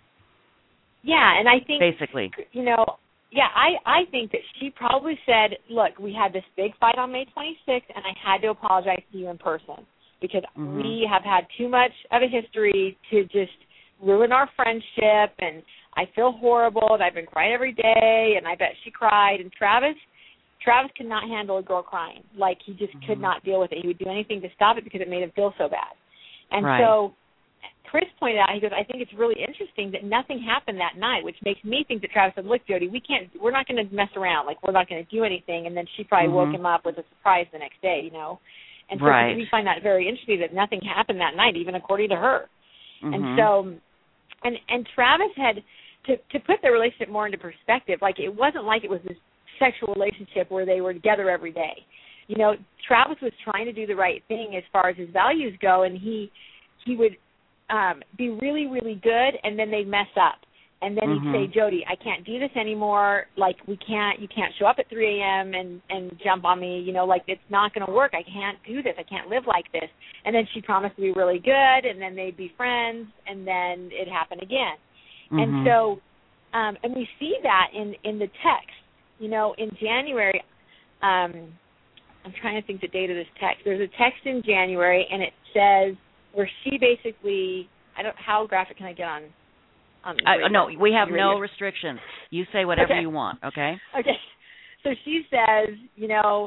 Yeah, and I think, basically, you know, yeah, I, I think that she probably said, look, we had this big fight on May twenty-sixth, and I had to apologize to you in person because mm-hmm. we have had too much of a history to just ruin our friendship, and I feel horrible, and I've been crying every day, and I bet she cried. And Travis, Travis could not handle a girl crying. Like, he just mm-hmm. could not deal with it. He would do anything to stop it because it made him feel so bad. And right. so Chris pointed out, he goes, I think it's really interesting that nothing happened that night, which makes me think that Travis said, look, Jody, we can't, we're not going to mess around. Like, we're not going to do anything. And then she probably mm-hmm. woke him up with a surprise the next day, you know. And so right. we find that very interesting that nothing happened that night, even according to her. Mm-hmm. And so, and and Travis had, to, to put their relationship more into perspective, like, it wasn't like it was this sexual relationship where they were together every day. You know, Travis was trying to do the right thing as far as his values go, and he he would um, be really, really good, and then they'd mess up. And then mm-hmm. he'd say, Jody, I can't do this anymore. Like, we can't, you can't show up at three a.m. and, and jump on me. You know, like, it's not going to work. I can't do this. I can't live like this. And then she'd promise to be really good, and then they'd be friends, and then it'd happen again. Mm-hmm. And so, um, and we see that in, in the text. You know, in January, um, I'm trying to think the date of this text. There's a text in January, and it says where she basically, I don't, how graphic can I get on? on uh, no, we have no restrictions. You say whatever okay. you want, okay? Okay. So she says, you know,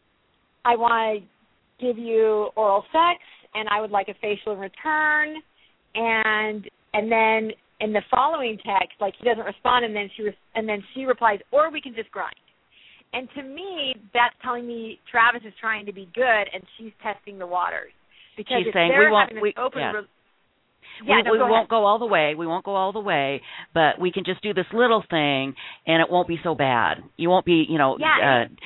I want to give you oral sex, and I would like a facial in return, and and then in the following text, like, he doesn't respond, and then she re- and then she replies, or we can just grind. And to me, that's telling me Travis is trying to be good, and she's testing the waters. Because she's if saying they're we won't. having We, this open yeah. re- yeah, we, no, we go won't ahead. go all the way. We won't go all the way, but we can just do this little thing, and it won't be so bad. You won't be, you know. Yeah. Uh,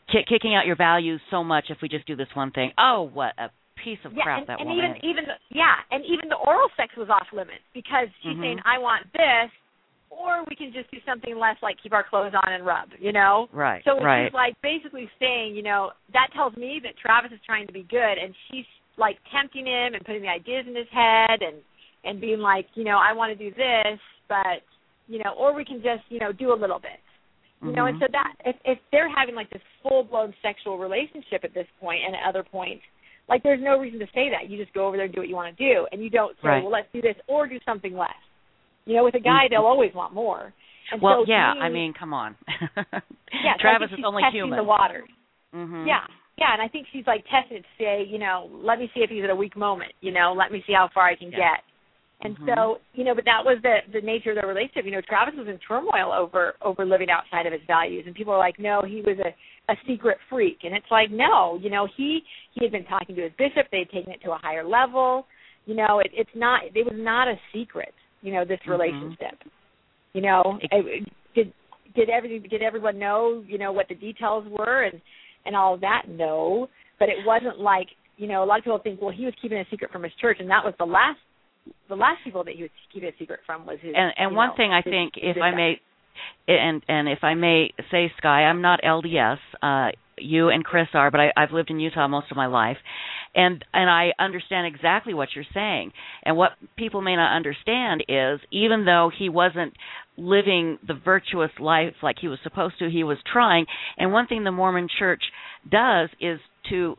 K- kicking out your values so much if we just do this one thing. Oh, what a piece of yeah, crap and, that and woman even is. even the, yeah, and even the oral sex was off limits because she's mm-hmm. saying I want this, or we can just do something less like keep our clothes on and rub, you know. Right. So right. she's like basically saying, you know, that tells me that Travis is trying to be good, and she's like tempting him and putting the ideas in his head and and being like, you know, I want to do this, but you know, or we can just you know do a little bit. You know, mm-hmm. and so that if, if they're having like this full-blown sexual relationship at this point and at other points, like there's no reason to say that. You just go over there and do what you want to do, and you don't say, right. well, let's do this or do something less. You know, with a guy, mm-hmm. they'll always want more. And well, so yeah, me, I mean, come on. yeah, Travis so is only testing human. the waters. Mm-hmm. Yeah, yeah, and I think she's like testing it to say, you know, let me see if he's at a weak moment. You know, let me see how far I can yeah. get. And mm-hmm. so, you know, but that was the the nature of their relationship. You know, Travis was in turmoil over over living outside of his values, and people are like, no, he was a, a secret freak. And it's like, no, you know, he he had been talking to his bishop. They had taken it to a higher level. You know, it, it's not, it was not a secret, you know, this mm-hmm. relationship. You know, it, did did every did everyone know, you know, what the details were and, and all of that? No, but it wasn't like, you know, a lot of people think, well, he was keeping a secret from his church, and that was the last the last people that he was keeping a secret from was his. And, and one know, thing I his, think, his if I may, and and if I may say, Sky, I'm not L D S. Uh, you and Chris are, but I, I've lived in Utah most of my life, and and I understand exactly what you're saying. And what people may not understand is, even though he wasn't living the virtuous life like he was supposed to, he was trying. And one thing the Mormon Church does is to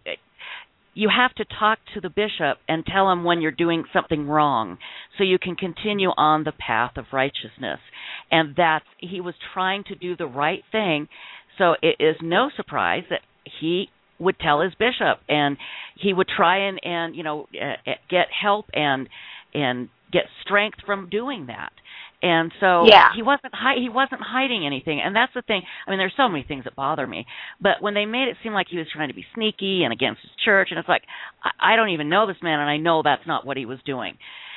you have to talk to the bishop and tell him when you're doing something wrong so you can continue on the path of righteousness. And that he was trying to do the right thing, so it is no surprise that he would tell his bishop, and he would try and, and you know, uh, get help and and get strength from doing that. And so yeah. he wasn't hi- he wasn't hiding anything, and that's the thing. I mean, there's so many things that bother me, but when they made it seem like he was trying to be sneaky and against his church, and it's like, I, I don't even know this man, and I know that's not what he was doing.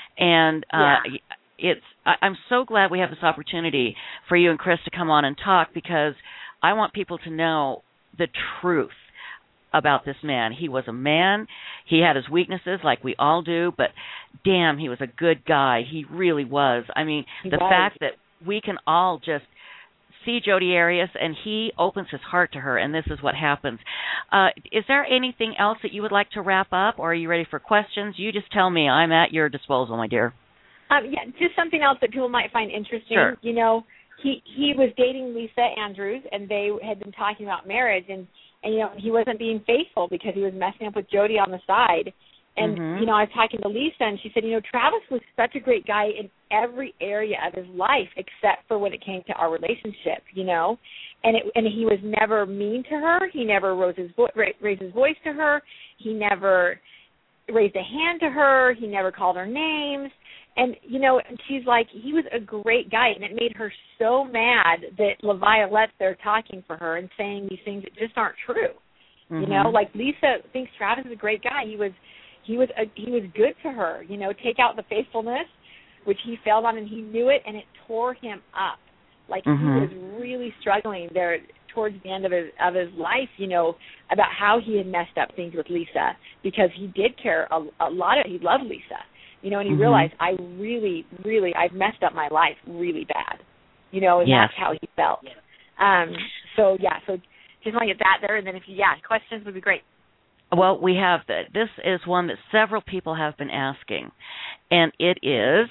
And uh, yeah. it's I, I'm so glad we have this opportunity for you and Chris to come on and talk, because I want people to know the truth about this man. He was a man. He had his weaknesses like we all do, but damn, he was a good guy. He really was. I mean, he the was. fact that we can all just see Jodi Arias and he opens his heart to her, and this is what happens. Uh, is there anything else that you would like to wrap up, or are you ready for questions? You just tell me. I'm at your disposal, my dear. Um, yeah, just something else that people might find interesting. Sure. You know, he he was dating Lisa Andrews, and they had been talking about marriage, and And, you know, he wasn't being faithful because he was messing up with Jodi on the side. And, mm-hmm. you know, I was talking to Lisa, and she said, you know, Travis was such a great guy in every area of his life except for when it came to our relationship, you know. And it, and he was never mean to her. He never raised his, vo- raised his voice to her. He never raised a hand to her. He never called her names. And, you know, and she's like, he was a great guy, and it made her so mad that LaViolette's there talking for her and saying these things that just aren't true. Mm-hmm. You know, like Lisa thinks Travis is a great guy. He was he was a, he was good to her. You know, take out the faithfulness, which he failed on, and he knew it, and it tore him up. Like mm-hmm. he was really struggling there towards the end of his of his life, you know, about how he had messed up things with Lisa, because he did care a, a lot of, he loved Lisa. You know, and he mm-hmm. realized, I really, really, I've messed up my life really bad. You know, and yes. that's how he felt. Um, so, yeah, so just want to get that there. And then if you, yeah, questions would be great. Well, we have, the, this is one that several people have been asking. And it is,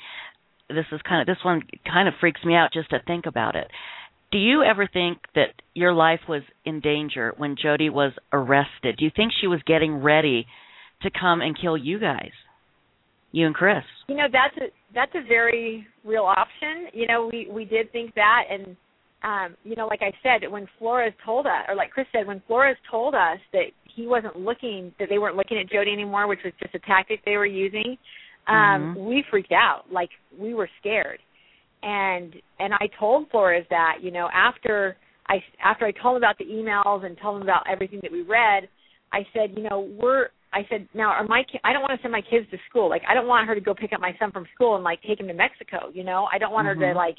this is kind of, this one kind of freaks me out just to think about it. Do you ever think that your life was in danger when Jodi was arrested? Do you think she was getting ready to come and kill you guys? You and Chris. You know, that's a that's a very real option. You know, we, we did think that, and um, you know, like I said, when Flores told us, or like Chris said, when Flores told us that he wasn't looking, that they weren't looking at Jodi anymore, which was just a tactic they were using, um, mm-hmm. we freaked out. Like, we were scared, and and I told Flores that, you know, after I after I told him about the emails and told him about everything that we read, I said, you know, we're. I said, now, are my I don't want to send my kids to school. Like, I don't want her to go pick up my son from school and, like, take him to Mexico, you know. I don't want mm-hmm. her to, like,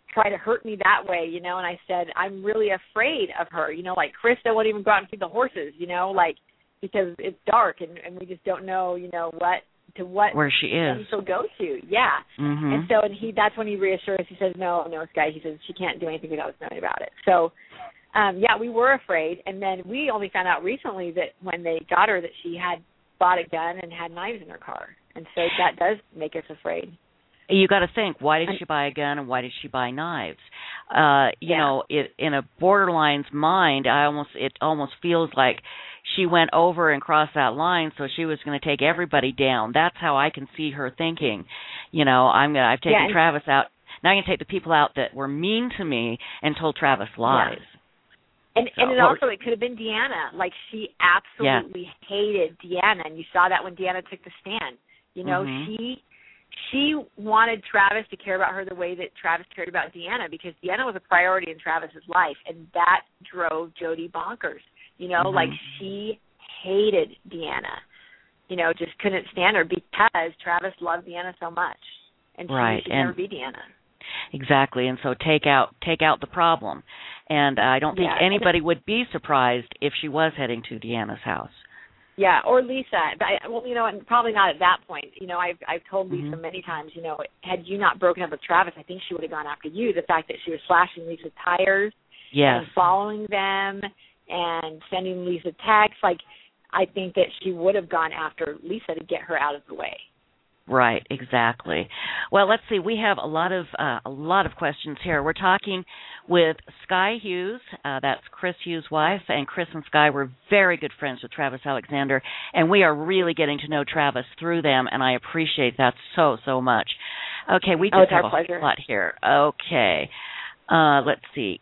try to hurt me that way, you know. And I said, I'm really afraid of her, you know, like Krista won't even go out and feed the horses, you know, like because it's dark and, and we just don't know, you know, what to what where she is. She'll go to, yeah. Mm-hmm. And so, and he that's when he reassures. He says, no, no, Sky. He says she can't do anything without us knowing about it. So, um, yeah, we were afraid, and then we only found out recently that when they got her that she had bought a gun and had knives in her car, and so that does make us afraid. You got to think, why did she buy a gun and why did she buy knives? Uh, you yeah. know, it, in a borderline's mind, I almost it almost feels like she went over and crossed that line, so she was going to take everybody down. That's how I can see her thinking. You know, I'm gonna I've taken yeah, Travis out. Now I can take the people out that were mean to me and told Travis lies. Yeah. And so, and it also it could have been Deanna. Like she absolutely yeah. hated Deanna, and you saw that when Deanna took the stand. You know, mm-hmm. she. She wanted Travis to care about her the way that Travis cared about Deanna, because Deanna was a priority in Travis's life, and that drove Jody bonkers. You know, mm-hmm. like she hated Deanna. You know, just couldn't stand her because Travis loved Deanna so much, and she right. should and never be Deanna. Exactly, and so take out take out the problem. And uh, I don't think yeah. anybody would be surprised if she was heading to Deanna's house. Yeah, or Lisa. But I, well, you know, and probably not at that point. You know, I've I've told Lisa mm-hmm. many times. You know, had you not broken up with Travis, I think she would have gone after you. The fact that she was slashing Lisa's tires yes. and following them and sending Lisa texts, like I think that she would have gone after Lisa to get her out of the way. Right, exactly. Well, let's see. We have a lot of uh, a lot of questions here. We're talking with Sky Hughes. Uh, that's Chris Hughes' wife, and Chris and Sky were very good friends with Travis Alexander, and we are really getting to know Travis through them, and I appreciate that so so much. Okay, we just oh, it's have our a pleasure. lot here. Okay, uh, let's see.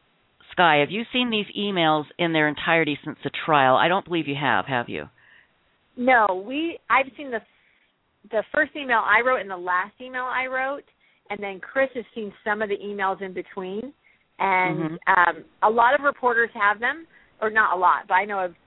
Sky, have you seen these emails in their entirety since the trial? I don't believe you have. Have you? No, we. I've seen the. The first email I wrote and the last email I wrote, and then Chris has seen some of the emails in between. And mm-hmm. um, a lot of reporters have them, or not a lot, but I know of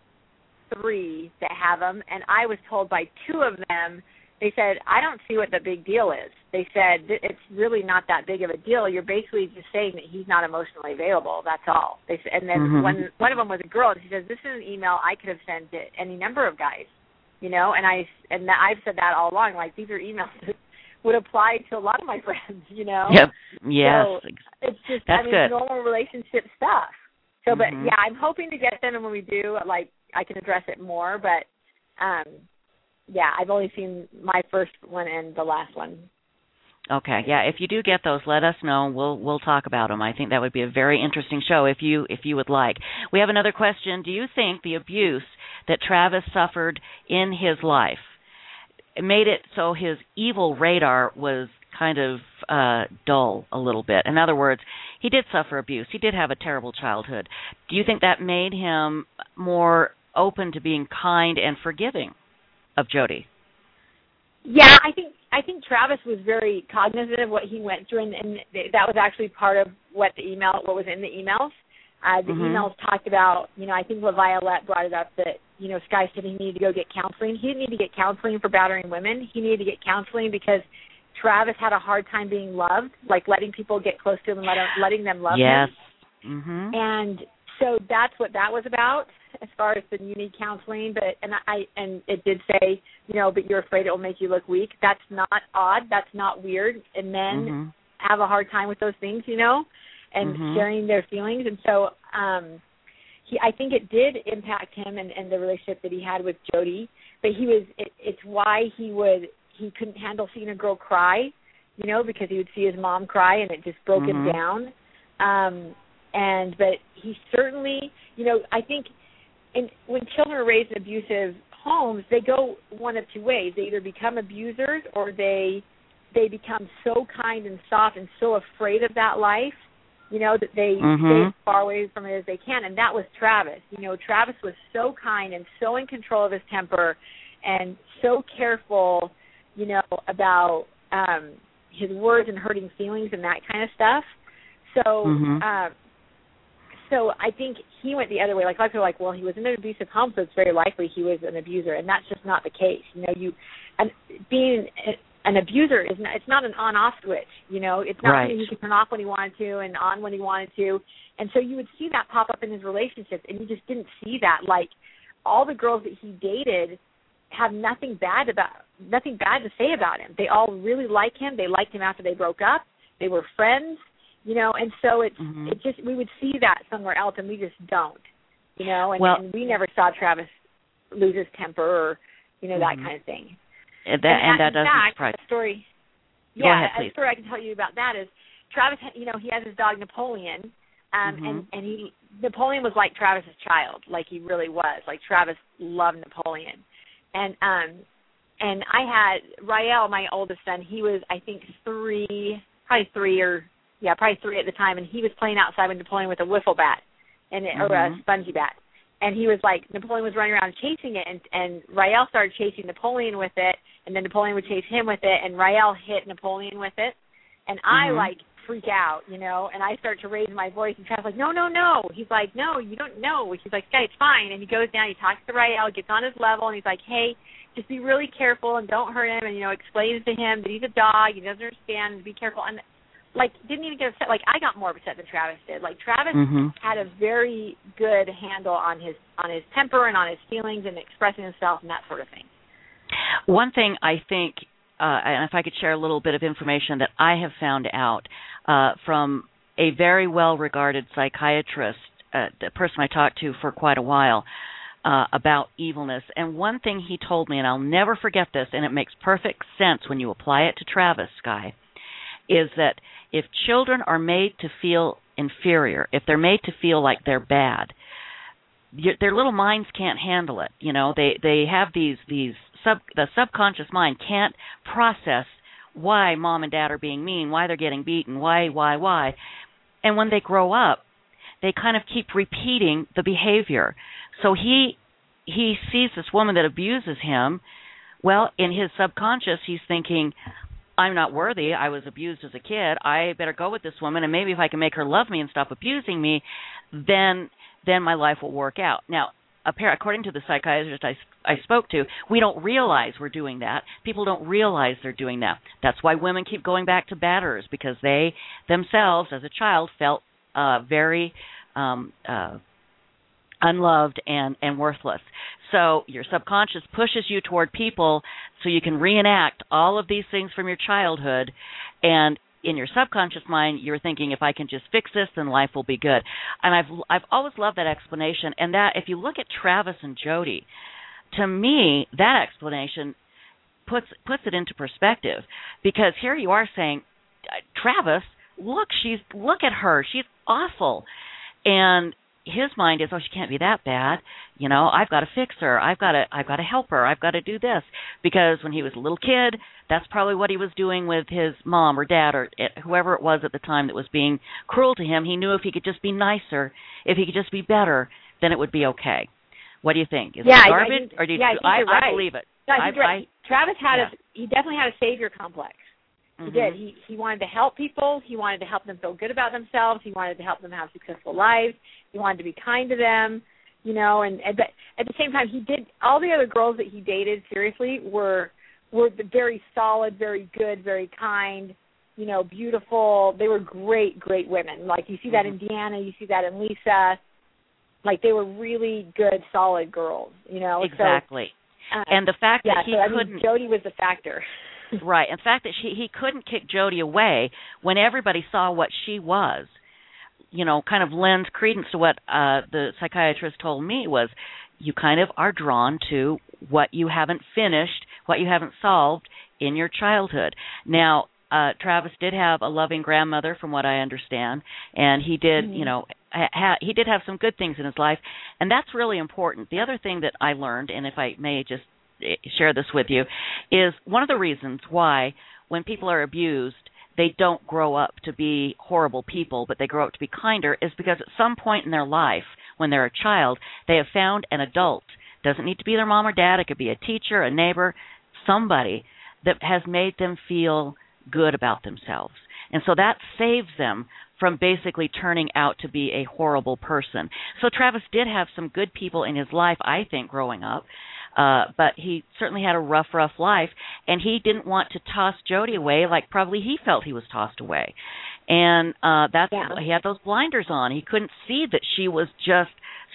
three that have them. And I was told by two of them, they said, I don't see what the big deal is. They said, it's really not that big of a deal. You're basically just saying that he's not emotionally available. That's all. They said, and then mm-hmm. one, one of them was a girl, and she says, this is an email I could have sent to any number of guys. You know, and I and I've said that all along. Like these are emails that would apply to a lot of my friends. You know. Yep. Yes. So it's just That's I mean good. normal relationship stuff. So, mm-hmm. but yeah, I'm hoping to get them, and when we do, like I can address it more. But um, yeah, I've only seen my first one and the last one. Okay, yeah. If you do get those, let us know. We'll we'll talk about them. I think that would be a very interesting show if you if you would like. We have another question. Do you think the abuse that Travis suffered in his life made it so his evil radar was kind of uh, dull a little bit? In other words, he did suffer abuse. He did have a terrible childhood. Do you think that made him more open to being kind and forgiving of Jody? Yeah, I think I think Travis was very cognizant of what he went through, and, and that was actually part of what the email, what was in the emails. Uh, the mm-hmm. emails talked about, you know, I think LaViolette brought it up that, you know, Sky said he needed to go get counseling. He didn't need to get counseling for battering women. He needed to get counseling because Travis had a hard time being loved, like letting people get close to him and let, letting them love yes. him. Mm-hmm. And so that's what that was about, as far as the you need counseling. But and I and it did say, you know, but you're afraid it will make you look weak. That's not odd. That's not weird. And men mm-hmm. have a hard time with those things, you know, and mm-hmm. sharing their feelings. And so um, he, I think it did impact him and, and the relationship that he had with Jody. But he was, it, it's why he would, he couldn't handle seeing a girl cry, you know, because he would see his mom cry and it just broke mm-hmm. him down. Um, and but he certainly, you know, I think in, when children are raised in abusive homes, they go one of two ways. They either become abusers or they they become so kind and soft and so afraid of that life, you know, that they mm-hmm. stay as far away from it as they can. And that was Travis. You know, Travis was so kind and so in control of his temper and so careful, you know, about um, his words and hurting feelings and that kind of stuff. So, mm-hmm. uh, so I think he went the other way. Like, I feel like, well, he was in an abusive home, so it's very likely he was an abuser, and that's just not the case. You know, you and being an abuser is not, it's not an on-off switch, you know. It's not right. something he could turn off when he wanted to and on when he wanted to. And so you would see that pop up in his relationships, and you just didn't see that. Like, all the girls that he dated have nothing bad about nothing bad to say about him. They all really like him. They liked him after they broke up. They were friends, you know. And so it's mm-hmm. it just we would see that somewhere else, and we just don't, you know. And, well, and we never saw Travis lose his temper or, you know, mm-hmm. that kind of thing. And that, and, and that doesn't fact, surprise. A story, Go yeah, ahead, please. a story I can tell you about that is Travis. You know, he has his dog Napoleon, um, mm-hmm. and and he Napoleon was like Travis's child, like he really was. Like Travis loved Napoleon, and um, and I had Rael, my oldest son. He was, I think, three, probably three or yeah, probably three at the time, and he was playing outside with Napoleon with a wiffle bat, and mm-hmm. or a spongy bat. And he was like, Napoleon was running around chasing it, and, and Rael started chasing Napoleon with it, and then Napoleon would chase him with it, and Rael hit Napoleon with it. And I, mm-hmm. like, freak out, you know, and I start to raise my voice, and Travis like, no, no, no. He's like, no, you don't know. He's like, Sky, it's fine. And he goes down, he talks to Rael, gets on his level, and he's like, hey, just be really careful and don't hurt him, and, you know, explains to him that he's a dog, he doesn't understand, be careful. And like, didn't even get upset. Like, I got more upset than Travis did. Like, Travis mm-hmm. had a very good handle on his on his temper and on his feelings and expressing himself and that sort of thing. One thing I think, uh, and if I could share a little bit of information that I have found out uh, from a very well-regarded psychiatrist, uh, the person I talked to for quite a while, uh, about evilness. And one thing he told me, and I'll never forget this, and it makes perfect sense when you apply it to Travis, Sky, is that if children are made to feel inferior, if they're made to feel like they're bad, you, their little minds can't handle it. You know, they they have these these sub the subconscious mind can't process why mom and dad are being mean, why they're getting beaten, why why why, and when they grow up, they kind of keep repeating the behavior. So he he sees this woman that abuses him. Well, in his subconscious, he's thinking, I'm not worthy. I was abused as a kid. I better go with this woman, and maybe if I can make her love me and stop abusing me, then then my life will work out. Now, according to the psychiatrist I, I spoke to, we don't realize we're doing that. People don't realize they're doing that. That's why women keep going back to batterers, because they themselves, as a child, felt uh, very um, uh, unloved and, and worthless. So your subconscious pushes you toward people so you can reenact all of these things from your childhood, and in your subconscious mind, you're thinking, if I can just fix this, then life will be good. And I've I've always loved that explanation, and that if you look at Travis and Jody, to me, that explanation puts puts it into perspective, because here you are saying, Travis, look, she's look at her, she's awful, and his mind is, oh, she can't be that bad. You know, I've got to fix her. I've got to, I've got to help her. I've got to do this. Because when he was a little kid, that's probably what he was doing with his mom or dad or whoever it was at the time that was being cruel to him. He knew if he could just be nicer, if he could just be better, then it would be okay. What do you think? Is yeah, it garbage? I, I or do you, yeah, I, I, you're right. I believe it. No, I think I, right. I, Travis had yeah. a, he definitely had a savior complex. He mm-hmm. did. He he wanted to help people. He wanted to help them feel good about themselves. He wanted to help them have successful lives. He wanted to be kind to them, you know. And, and but at the same time, he did. All the other girls that he dated, seriously, were were very solid, very good, very kind, you know, beautiful. They were great, great women. Like you see that mm-hmm. in Deanna, you see that in Lisa. Like they were really good, solid girls, you know. Exactly. So, uh, and the fact yeah, that he so, I couldn't. mean, Jody was the factor. Right. In fact, that she, he couldn't kick Jody away when everybody saw what she was, you know, kind of lends credence to what uh, the psychiatrist told me was, you kind of are drawn to what you haven't finished, what you haven't solved in your childhood. Now, uh, Travis did have a loving grandmother, from what I understand, and he did, mm-hmm. you know, ha- he did have some good things in his life, and that's really important. The other thing that I learned, and if I may just share this with you, is one of the reasons why when people are abused, they don't grow up to be horrible people, but they grow up to be kinder, is because at some point in their life, when they're a child, they have found an adult. Doesn't need to be their mom or dad. It could be a teacher, a neighbor, somebody that has made them feel good about themselves. And so that saves them from basically turning out to be a horrible person. So Travis did have some good people in his life, I think, growing up. Uh, but he certainly had a rough, rough life, and he didn't want to toss Jody away like probably he felt he was tossed away. And uh, that's yeah. he had those blinders on. He couldn't see that she was just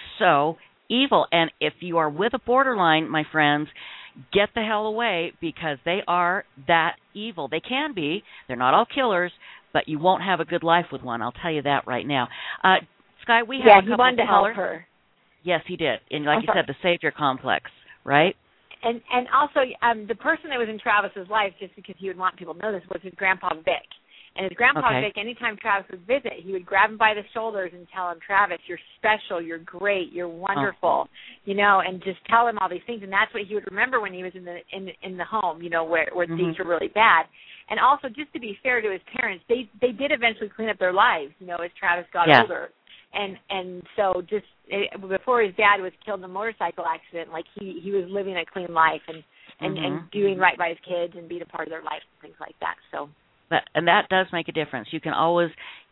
so evil. And if you are with a borderline, my friends, get the hell away, because they are that evil. They can be. They're not all killers, but you won't have a good life with one. I'll tell you that right now. Uh, Sky, we have yeah, a couple he wanted of to help callers. her. Yes, he did. And like I'm you sorry. said, the savior complex, right? And and also um, the person that was in Travis's life, just because he would want people to know this, was his grandpa Vic. And his grandpa Okay. Vic, anytime Travis would visit, he would grab him by the shoulders and tell him, Travis, you're special, you're great, you're wonderful, oh. you know, and just tell him all these things. And that's what he would remember when he was in the in in the home, you know, where where mm-hmm. things were really bad. And also, just to be fair to his parents, they they did eventually clean up their lives, you know, as Travis got yeah. older. And and so just it, before his dad was killed in a motorcycle accident, like he he was living a clean life and and, mm-hmm. and doing right by his kids and being a part of their life and things like that. So. That, and that does make a difference. You can always,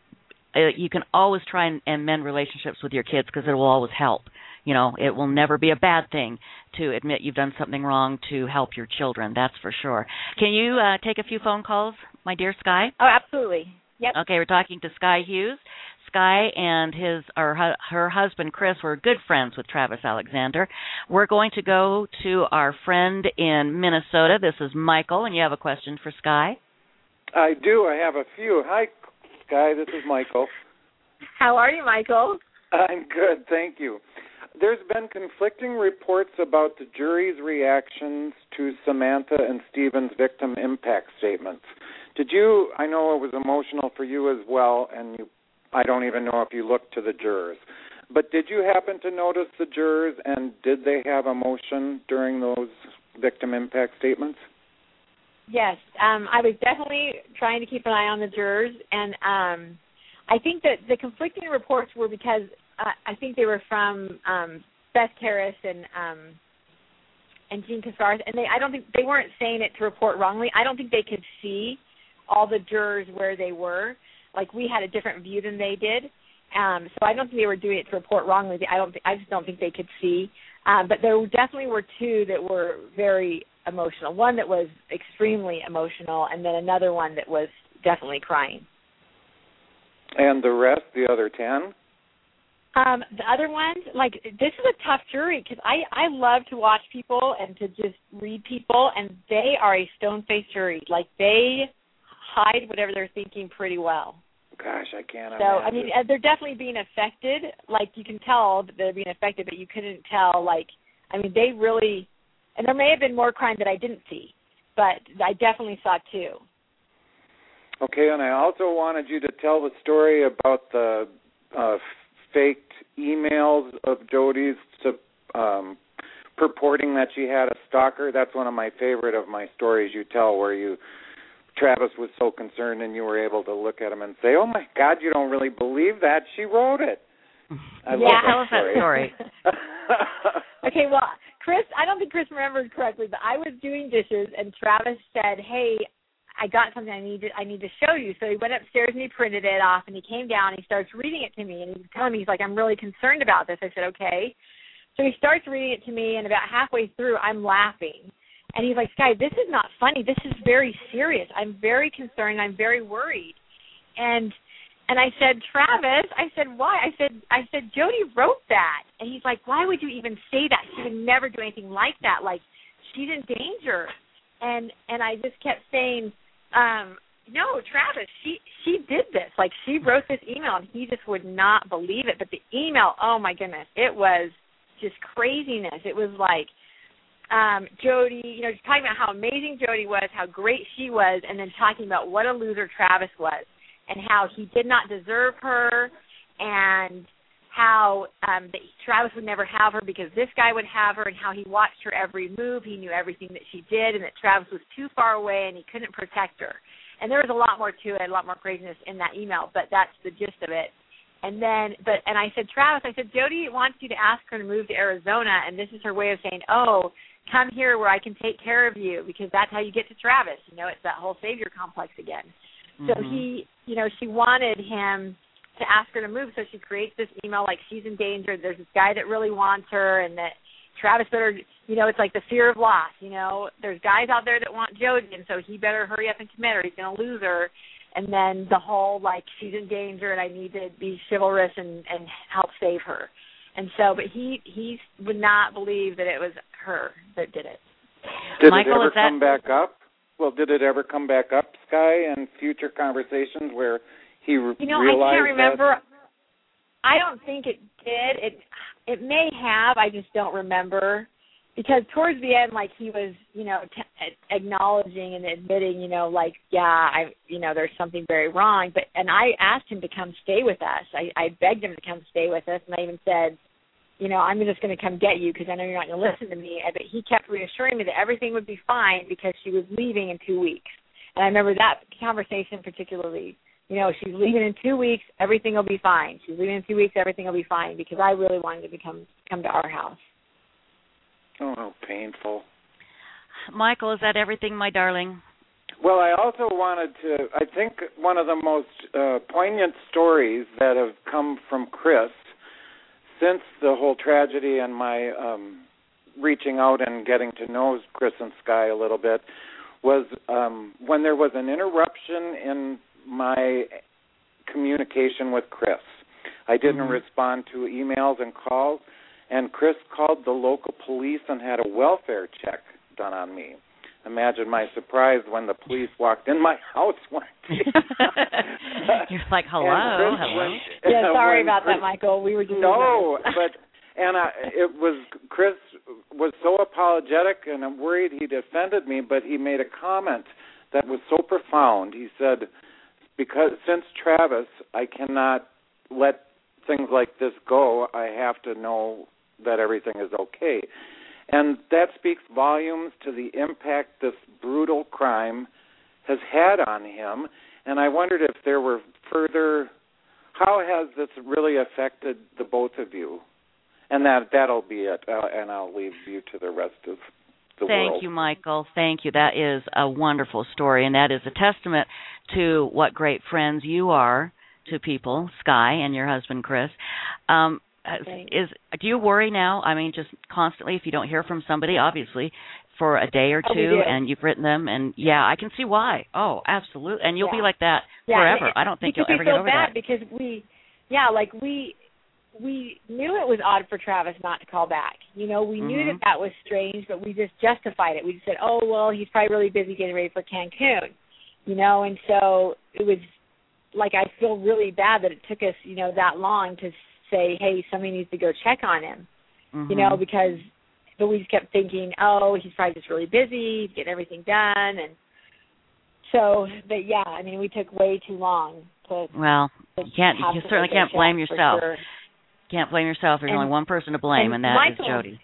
uh, you can always try and, and mend relationships with your kids, because it will always help. You know, it will never be a bad thing to admit you've done something wrong to help your children. That's for sure. Can you uh, take a few phone calls, my dear Sky? Oh, absolutely. Yep. Okay, we're talking to Sky Hughes. Sky and his or her, her husband Chris were good friends with Travis Alexander. We're going to go to our friend in Minnesota. This is Michael, and you have a question for Sky. I do. I have a few. Hi, Sky. This is Michael. How are you, Michael? I'm good, thank you. There's been conflicting reports about the jury's reactions to Samantha and Stephen's victim impact statements. Did you, I know it was emotional for you as well, and you, I don't even know if you looked to the jurors, but did you happen to notice the jurors, and did they have emotion during those victim impact statements? Yes, um, I was definitely trying to keep an eye on the jurors, and um, I think that the conflicting reports were because uh, I think they were from um, Beth Harris and um, and Jean Casarez, and they I don't think they weren't saying it to report wrongly. I don't think they could see all the jurors where they were. Like, we had a different view than they did, um, so I don't think they were doing it to report wrongly. I don't. Th- I just don't think they could see. Um, but there definitely were two that were very emotional. One that was extremely emotional, and then another one that was definitely crying. And the rest, the other ten? Um, the other ones, like, this is a tough jury, because I, I love to watch people and to just read people, and they are a stone-faced jury. Like, they hide whatever they're thinking pretty well. Gosh, I can't so, imagine. I mean, they're definitely being affected. Like, you can tell that they're being affected, but you couldn't tell, like, I mean, they really, and there may have been more crime that I didn't see, but I definitely saw two. Okay, and I also wanted you to tell the story about the uh, faked emails of Jody's to, um, purporting that she had a stalker. That's one of my favorite of my stories you tell, where you Travis was so concerned and you were able to look at him and say, oh, my God, you don't really believe that. She wrote it. I yeah, love that story. that story. Okay, well, Chris, I don't think Chris remembered correctly, but I was doing dishes and Travis said, hey, I got something I need to, I need to show you. So he went upstairs and he printed it off and he came down and he starts reading it to me and he's telling me, he's like, I'm really concerned about this. I said, okay. So he starts reading it to me and about halfway through I'm laughing. And he's like, Sky, this is not funny. This is very serious. I'm very concerned. I'm very worried. And and I said, Travis, I said, why? I said, I said, Jody wrote that. And he's like, why would you even say that? She would never do anything like that. Like, she's in danger. And and I just kept saying, um, no, Travis, she she did this. Like, she wrote this email, and he just would not believe it. But the email, oh, my goodness, it was just craziness. It was like, Um, Jody, you know, just talking about how amazing Jody was, how great she was, and then talking about what a loser Travis was, and how he did not deserve her, and how um, that Travis would never have her because this guy would have her, and how he watched her every move, he knew everything that she did, and that Travis was too far away and he couldn't protect her. And there was a lot more to it, a lot more craziness in that email, but that's the gist of it. And then, but, and I said, Travis, I said, Jody wants you to ask her to move to Arizona, and this is her way of saying, oh, come here where I can take care of you, because that's how you get to Travis. You know, it's that whole savior complex again. Mm-hmm. So he, you know, she wanted him to ask her to move, so she creates this email like she's in danger. There's this guy that really wants her, and that Travis better, you know, it's like the fear of loss. You know, there's guys out there that want Jody, and so he better hurry up and commit her. He's going to lose her. And then the whole, like, she's in danger and I need to be chivalrous and, and help save her. And so, but he he would not believe that it was her that did it. Did Michael, it ever is that... come back up? Well, did it ever come back up, Sky, in future conversations where he re- you know, realized I can't remember. that? I don't think it did. It it may have. I just don't remember. Because towards the end, like, he was, you know, t- acknowledging and admitting, you know, like, yeah, I, you know, there's something very wrong. But and I asked him to come stay with us. I, I begged him to come stay with us, and I even said, you know, I'm just going to come get you because I know you're not going to listen to me. But he kept reassuring me that everything would be fine because she was leaving in two weeks. And I remember that conversation particularly. You know, she's leaving in two weeks, everything will be fine. She's leaving in two weeks, everything will be fine, because I really wanted to come come to our house. Oh, how painful. Michael, is that everything, my darling? Well, I also wanted to, I think one of the most uh, poignant stories that have come from Chris since the whole tragedy and my um, reaching out and getting to know Chris and Sky a little bit was um, when there was an interruption in my communication with Chris. I didn't mm-hmm. respond to emails and calls, and Chris called the local police and had a welfare check done on me. Imagine my surprise when the police walked in my house one day. You're like, hello, Chris, hello. when, yeah, sorry when about Chris, that, Michael. We were just no, but and I, it was Chris was so apologetic, and I'm worried he'd offended me. But he made a comment that was so profound. He said, "Because since Travis, I cannot let things like this go. I have to know that everything is okay." And that speaks volumes to the impact this brutal crime has had on him. And I wondered if there were further, how has this really affected the both of you? And that, that'll be it, uh, and I'll leave you to the rest of the Thank world. Thank you, Michael. Thank you. That is a wonderful story, and that is a testament to what great friends you are to people, Sky and your husband, Chris. Um, Is do you worry now? I mean, just constantly, if you don't hear from somebody, obviously, for a day or two, oh, and you've written them, and yeah, I can see why. Oh, absolutely, and you'll yeah. be like that yeah, forever. It, I don't think you'll ever get over that. Because we feel bad because we, yeah, like we, we knew it was odd for Travis not to call back. You know, we mm-hmm. knew that that was strange, but we just justified it. We just said, oh well, he's probably really busy getting ready for Cancun, you know, and so it was like I feel really bad that it took us, you know, that long to say, hey, somebody needs to go check on him, mm-hmm. you know, because but we just kept thinking, oh, he's probably just really busy, he's getting everything done, and so, but yeah, I mean, we took way too long to. Well, to you can't, you certainly can't blame yourself. Sure. Can't blame yourself. There's and, only one person to blame, and, and that Michael, is Jody.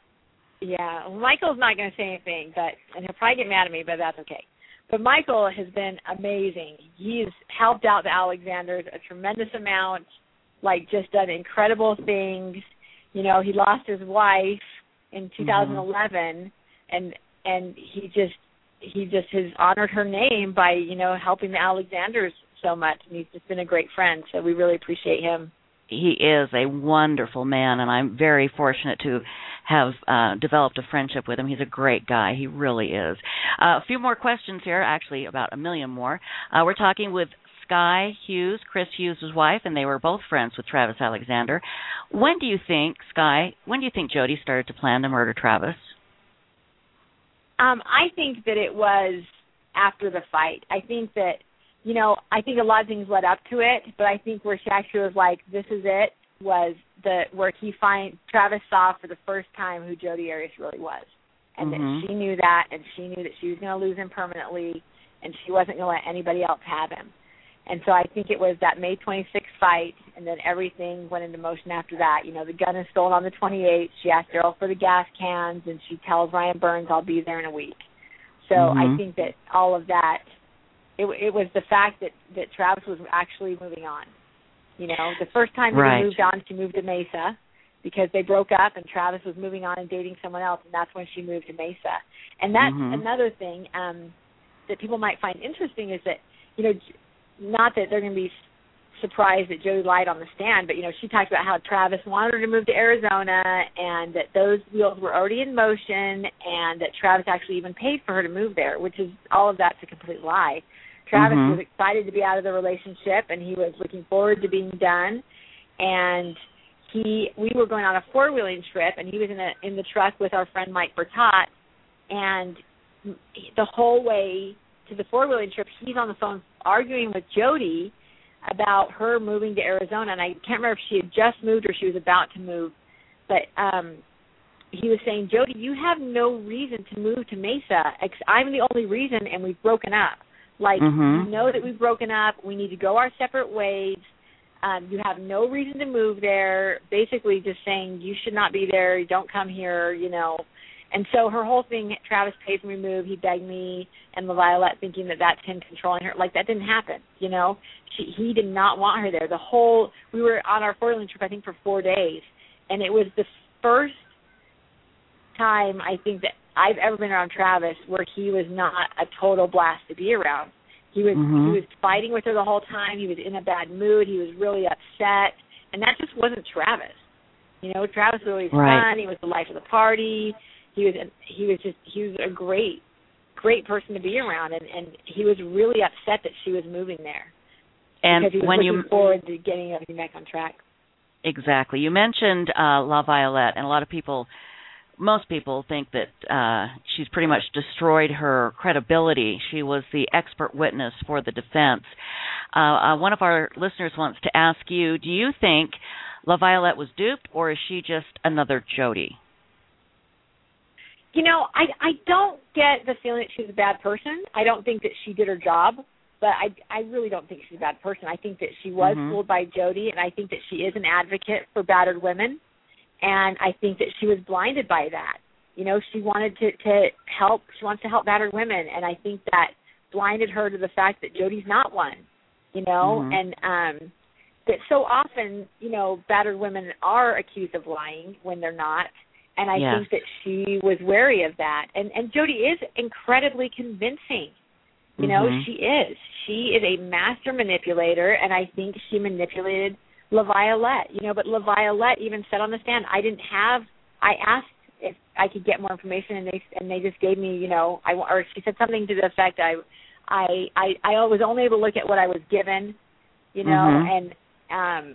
Yeah, well, Michael's not going to say anything, but and he'll probably get mad at me, but that's okay. But Michael has been amazing. He's helped out the Alexanders a tremendous amount. Like, just done incredible things. You know, he lost his wife in two thousand eleven, mm-hmm. and and he just he just has honored her name by, you know, helping the Alexanders so much, and he's just been a great friend. So we really appreciate him. He is a wonderful man, and I'm very fortunate to have uh, developed a friendship with him. He's a great guy. He really is. Uh, a few more questions here, actually about a million more. Uh, we're talking with Sky Hughes, Chris Hughes' wife, and they were both friends with Travis Alexander. When do you think, Sky, when do you think Jody started to plan to murder Travis? Um, I think that it was after the fight. I think that, you know, I think a lot of things led up to it, but I think where she actually was like, this is it, was the where he find Travis saw for the first time who Jody Arias really was. And mm-hmm. that she knew that, and she knew that she was going to lose him permanently, and she wasn't going to let anybody else have him. And so I think it was that May twenty-sixth fight, and then everything went into motion after that. You know, the gun is stolen on the twenty-eighth. She asked Daryl for the gas cans, and she tells Ryan Burns, I'll be there in a week. So mm-hmm. I think that all of that, it, it was the fact that, that Travis was actually moving on. You know, the first time that right. he moved on, she moved to Mesa because they broke up, and Travis was moving on and dating someone else, and that's when she moved to Mesa. And that's mm-hmm. another thing um, that people might find interesting is that, you know, not that they're going to be surprised that Jody lied on the stand, but, you know, she talked about how Travis wanted her to move to Arizona and that those wheels were already in motion and that Travis actually even paid for her to move there, which is, all of that's a complete lie. Travis mm-hmm. was excited to be out of the relationship, and he was looking forward to being done, and he we were going on a four-wheeling trip, and he was in, a, in the truck with our friend Mike Bertot, and the whole way to the four-wheeling trip, he's on the phone arguing with Jody about her moving to Arizona, and I can't remember if she had just moved or she was about to move, but um, he was saying, Jody, you have no reason to move to Mesa. I'm the only reason, and we've broken up. Like, mm-hmm. you know that we've broken up. We need to go our separate ways. Um, you have no reason to move there. Basically just saying you should not be there. You don't come here, you know. And so her whole thing, Travis paid for me to move. He begged me and LaViolette, thinking that that's him controlling her. Like, that didn't happen, you know. She, he did not want her there. The whole, we were on our four-wheeling trip, I think, for four days. And it was the first time, I think, that I've ever been around Travis where he was not a total blast to be around. He was mm-hmm. he was fighting with her the whole time. He was in a bad mood. He was really upset. And that just wasn't Travis. You know, Travis was always right. fun. He was the life of the party. He was he was just he was a great great person to be around, and, and he was really upset that she was moving there. And because he was when looking you forward to getting everything back on track. Exactly. You mentioned uh, LaViolette, and a lot of people, most people think that uh, she's pretty much destroyed her credibility. She was the expert witness for the defense. Uh, uh, one of our listeners wants to ask you, do you think LaViolette was duped, or is she just another Jody? You know, I I don't get the feeling that she's a bad person. I don't think that she did her job, but I, I really don't think she's a bad person. I think that she was mm-hmm. fooled by Jody, and I think that she is an advocate for battered women, and I think that she was blinded by that. You know, she wanted to, to help, she wants to help battered women, and I think that blinded her to the fact that Jody's not one, you know, mm-hmm. and um, that so often, you know, battered women are accused of lying when they're not. And I yes. think that she was wary of that. And and Jody is incredibly convincing. You know, mm-hmm. she is. She is a master manipulator, and I think she manipulated LaViolette. You know, but LaViolette even said on the stand, I didn't have, I asked if I could get more information, and they and they just gave me, you know, I, or she said something to the effect, I, I, I, I was only able to look at what I was given, you know, mm-hmm. and, um,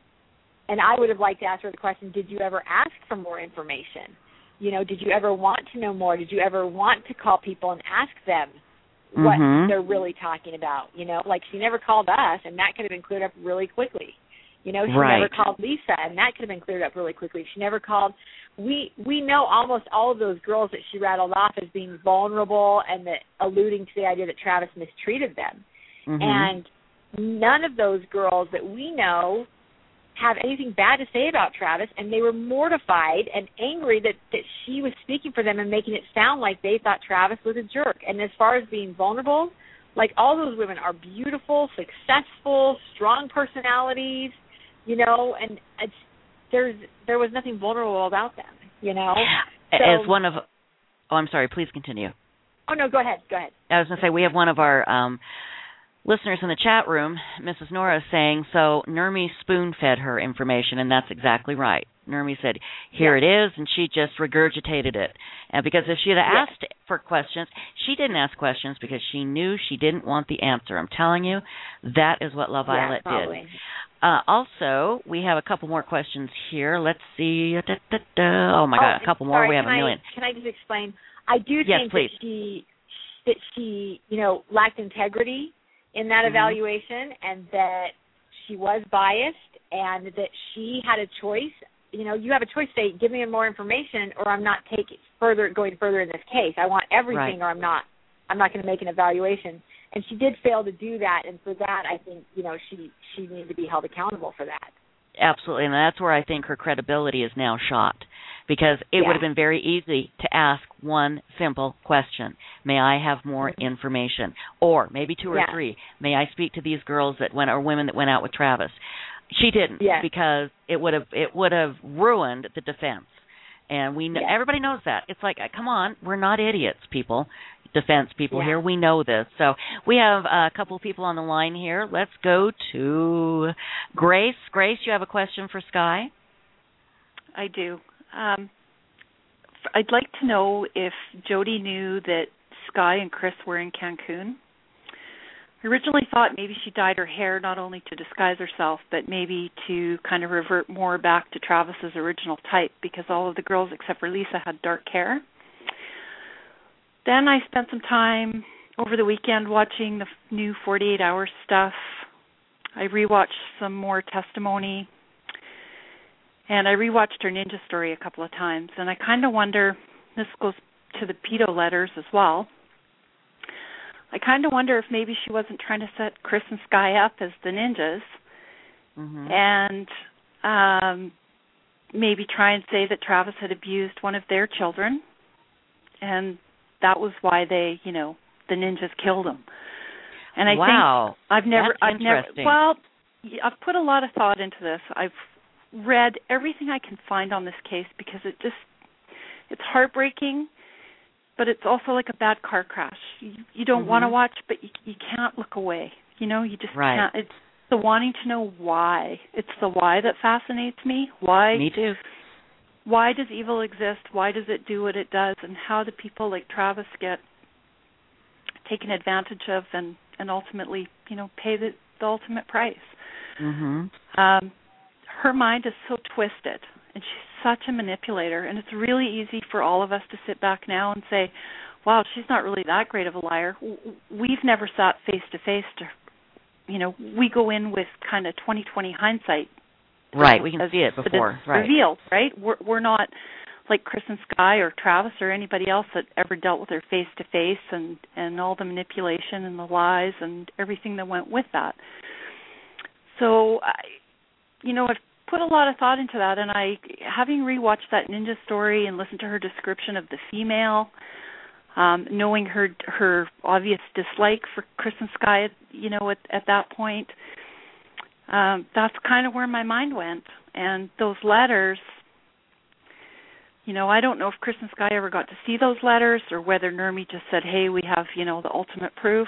And I would have liked to ask her the question, did you ever ask for more information? You know, did you ever want to know more? Did you ever want to call people and ask them what mm-hmm. they're really talking about? You know, like she never called us, and that could have been cleared up really quickly. You know, she right. never called Lisa, and that could have been cleared up really quickly. She never called. We we know almost all of those girls that she rattled off as being vulnerable and that alluding to the idea that Travis mistreated them. Mm-hmm. And none of those girls that we know have anything bad to say about Travis, and they were mortified and angry that, that she was speaking for them and making it sound like they thought Travis was a jerk. And as far as being vulnerable, like all those women are beautiful, successful, strong personalities, you know, and it's, there's there was nothing vulnerable about them, you know. So, as one of, oh, I'm sorry, please continue. Oh, no, go ahead, go ahead. I was going to say, we have one of our um, listeners in the chat room, Missus Nora, saying, so Nurmi spoon-fed her information, and that's exactly right. Nurmi said, here yeah. it is, and she just regurgitated it. And because if she had yeah. asked for questions, she didn't ask questions because she knew she didn't want the answer. I'm telling you, that is what LaViolette yeah, did. Uh, also, we have a couple more questions here. Let's see. Da, da, da. Oh, my oh, God, a couple more. Sorry, we have can a million. I, can I just explain? I do yes, think please. that she, that she, you know, lacked integrity in that mm-hmm. evaluation, and that she was biased, and that she had a choice. You know, you have a choice to say, give me more information, or I'm not taking further, going further in this case. I want everything, right. or I'm not. I'm not going to make an evaluation. And she did fail to do that, and for that, I think, you know, she she needed to be held accountable for that. Absolutely, and that's where I think her credibility is now shot, because it yeah. would have been very easy to ask one simple question: may I have more mm-hmm. information? Or maybe two or yeah. three: may I speak to these girls that went, or women that went out with Travis? She didn't, yeah. because it would have it would have ruined the defense. And we know, yeah. everybody knows that. It's like, come on, we're not idiots, people. defense people Yeah. here. We know this. So we have a couple of people on the line here. Let's go to Grace. Grace, you have a question for Sky? I do. Um, I'd like to know if Jody knew that Sky and Chris were in Cancun. I originally thought maybe she dyed her hair not only to disguise herself, but maybe to kind of revert more back to Travis's original type, because all of the girls except for Lisa had dark hair. Then I spent some time over the weekend watching the new forty-eight hour stuff. I rewatched some more testimony, and I rewatched her Ninja Story a couple of times, and I kind of wonder, this goes to the pedo letters as well, I kind of wonder if maybe she wasn't trying to set Chris and Sky up as the ninjas, mm-hmm. and um, maybe try and say that Travis had abused one of their children, and that was why they, you know, the ninjas killed him. And I wow. think I've never, That's I've never, interesting. well, I've put a lot of thought into this. I've read everything I can find on this case because it just, it's heartbreaking. But it's also like a bad car crash. You, you don't mm-hmm. want to watch, but you, you can't look away. You know, you just right. can't. It's the wanting to know why. It's the why that fascinates me. Why? Me too. Why does evil exist? Why does it do what it does? And how do people like Travis get taken advantage of and, and ultimately, you know, pay the, the ultimate price? Mm-hmm. Um, her mind is so twisted, and she's such a manipulator, and it's really easy for all of us to sit back now and say, wow, she's not really that great of a liar. We've never sat face-to-face to, you know, we go in with kind of twenty twenty hindsight. Right, we can see it before. Right. Revealed, right? We're, we're not like Chris and Sky or Travis or anybody else that ever dealt with her face-to-face and, and all the manipulation and the lies and everything that went with that. So, I, you know, I've put a lot of thought into that, and I, having rewatched that Ninja Story and listened to her description of the female, um, knowing her her obvious dislike for Chris and Sky, you know, at, at that point, um, that's kind of where my mind went. And those letters, you know, I don't know if Chris and Sky ever got to see those letters or whether Nurmi just said, hey, we have, you know, the ultimate proof.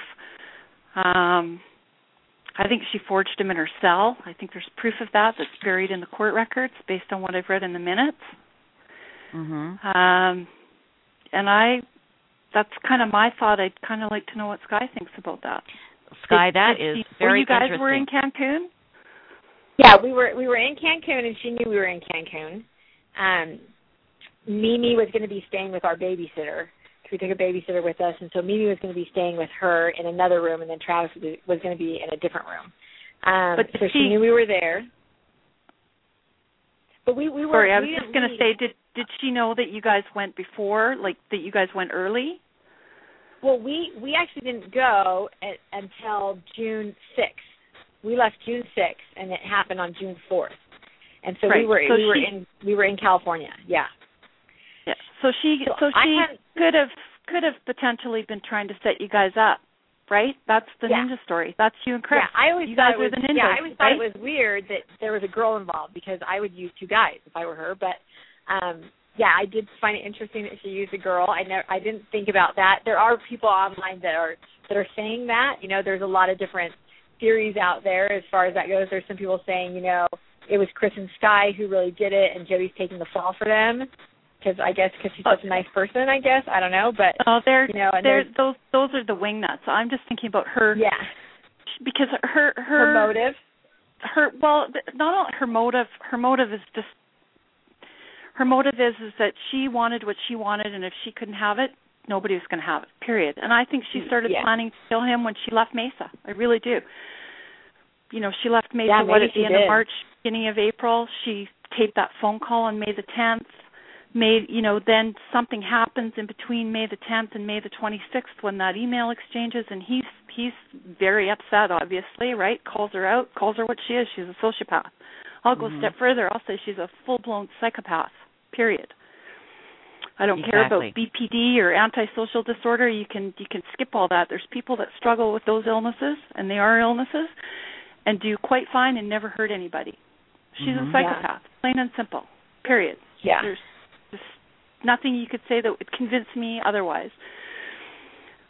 Um I think she forged them in her cell. I think there's proof of that that's buried in the court records based on what I've read in the minutes. Mm-hmm. Um, and I, that's kind of my thought. I'd kind of like to know what Sky thinks about that. Sky, did, that did is she, very you guys interesting. were in Cancun? Yeah, we were we were in Cancun, and she knew we were in Cancun. Um, Mimi was going to be staying with our babysitter. We took a babysitter with us, and so Mimi was going to be staying with her in another room, and then Travis was going to be in a different room. Um, but so she, she knew we were there. But we, we were. Sorry, I was we just going to say, did did she know that you guys went before, like that you guys went early? Well, we, we actually didn't go at, until June sixth. We left June sixth, and it happened on June fourth. And so right. we were so we she, were in we were in California. Yeah. Yeah. So she so, so she had, could have could have potentially been trying to set you guys up, right? That's the yeah. Ninja Story. That's you and Chris. Yeah, I always you thought guys it was, were the ninjas. Yeah, I always right? thought it was weird that there was a girl involved because I would use two guys if I were her. But um, yeah, I did find it interesting that she used a girl. I never I didn't think about that. There are people online that are that are saying that. You know, there's a lot of different theories out there as far as that goes. There's some people saying, you know, it was Chris and Sky who really did it, and Jody's taking the fall for them. Because I guess because she's such a nice person, I guess I don't know, but oh, they're, you know, and they're, those those are the wingnuts. I'm just thinking about her, yeah, because her her, her motive, her well, not all, her motive. Her motive is just her motive is is that she wanted what she wanted, and if she couldn't have it, nobody was going to have it. Period. And I think she started yeah. planning to kill him when she left Mesa. I really do. You know, she left Mesa yeah, what at the end did. of March, beginning of April. She taped that phone call on May the tenth. May, you know, then something happens in between May the tenth and May the twenty-sixth when that email exchanges, and he's he's very upset, obviously, right? Calls her out, calls her what she is. She's a sociopath. I'll go mm-hmm. a step further. I'll say she's a full-blown psychopath, period. I don't exactly. care about B P D or antisocial disorder. You can you can skip all that. There's people that struggle with those illnesses, and they are illnesses, and do quite fine and never hurt anybody. She's mm-hmm. a psychopath, yeah. plain and simple, period. Yeah. There's There's nothing you could say that would convince me otherwise.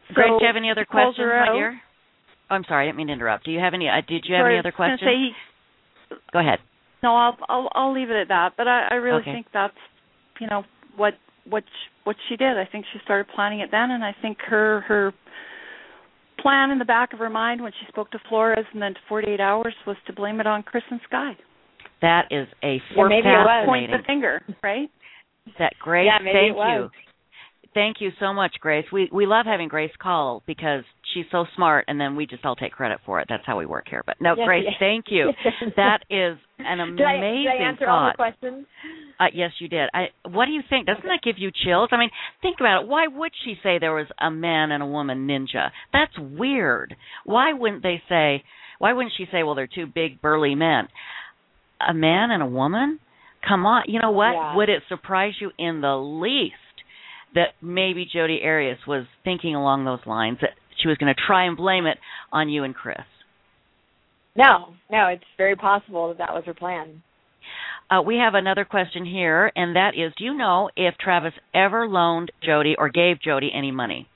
So Grace, do you have any other questions, my out. dear? Oh, I'm sorry, I didn't mean to interrupt. Do you have any? Uh, did you have sorry, any other questions? Say he, Go ahead. No, I'll I'll I'll leave it at that. But I, I really okay. think that's, you know, what what what she did. I think she started planning it then, and I think her her plan in the back of her mind when she spoke to Flores and then to forty-eight hours was to blame it on Chris and Sky. That is a yeah, maybe it was. Point the finger, right? That Grace, yeah, maybe thank it was. you. Thank you so much, Grace. We we love having Grace call because she's so smart, and then we just all take credit for it. That's how we work here. But no, yes, Grace, yes. thank you. That is an amazing did I, did I answer thought. all the questions? Uh, yes, you did. I, what do you think? Doesn't that give you chills? I mean, think about it. Why would she say there was a man and a woman ninja? That's weird. Why wouldn't they say? Why wouldn't she say, well, they're two big burly men? A man and a woman? Come on. You know what? Yeah. Would it surprise you in the least that maybe Jodi Arias was thinking along those lines, that she was going to try and blame it on you and Chris? No, no, it's very possible that that was her plan. Uh, we have another question here, and that is, do you know if Travis ever loaned Jodi or gave Jodi any money?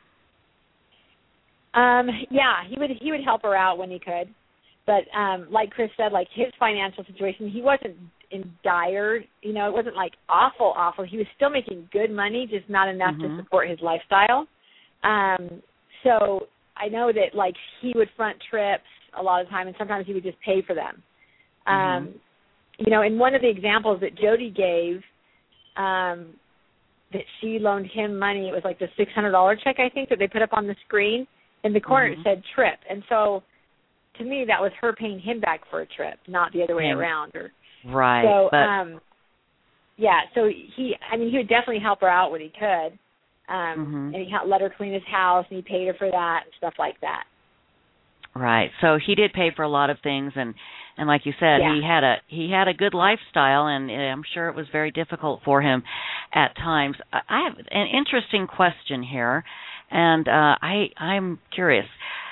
Um, yeah, he would he would help her out when he could. But um, like Chris said, like his financial situation, he wasn't in dire, you know, it wasn't like awful, awful. He was still making good money, just not enough mm-hmm. to support his lifestyle. Um, so I know that like he would front trips a lot of the time, and sometimes he would just pay for them. Mm-hmm. Um, you know, in one of the examples that Jodi gave, um, that she loaned him money, it was like the six hundred dollars check, I think, that they put up on the screen. In the corner mm-hmm. it said trip. And so to me that was her paying him back for a trip, not the other way yeah. around. Or, right. So, but... um, yeah, so he, I mean, he would definitely help her out when he could. Um, mm-hmm. And he let her clean his house, and he paid her for that and stuff like that. Right. So he did pay for a lot of things, and, and like you said, yeah. he had a he had a good lifestyle, and I'm sure it was very difficult for him at times. I have an interesting question here, and uh, I I'm curious.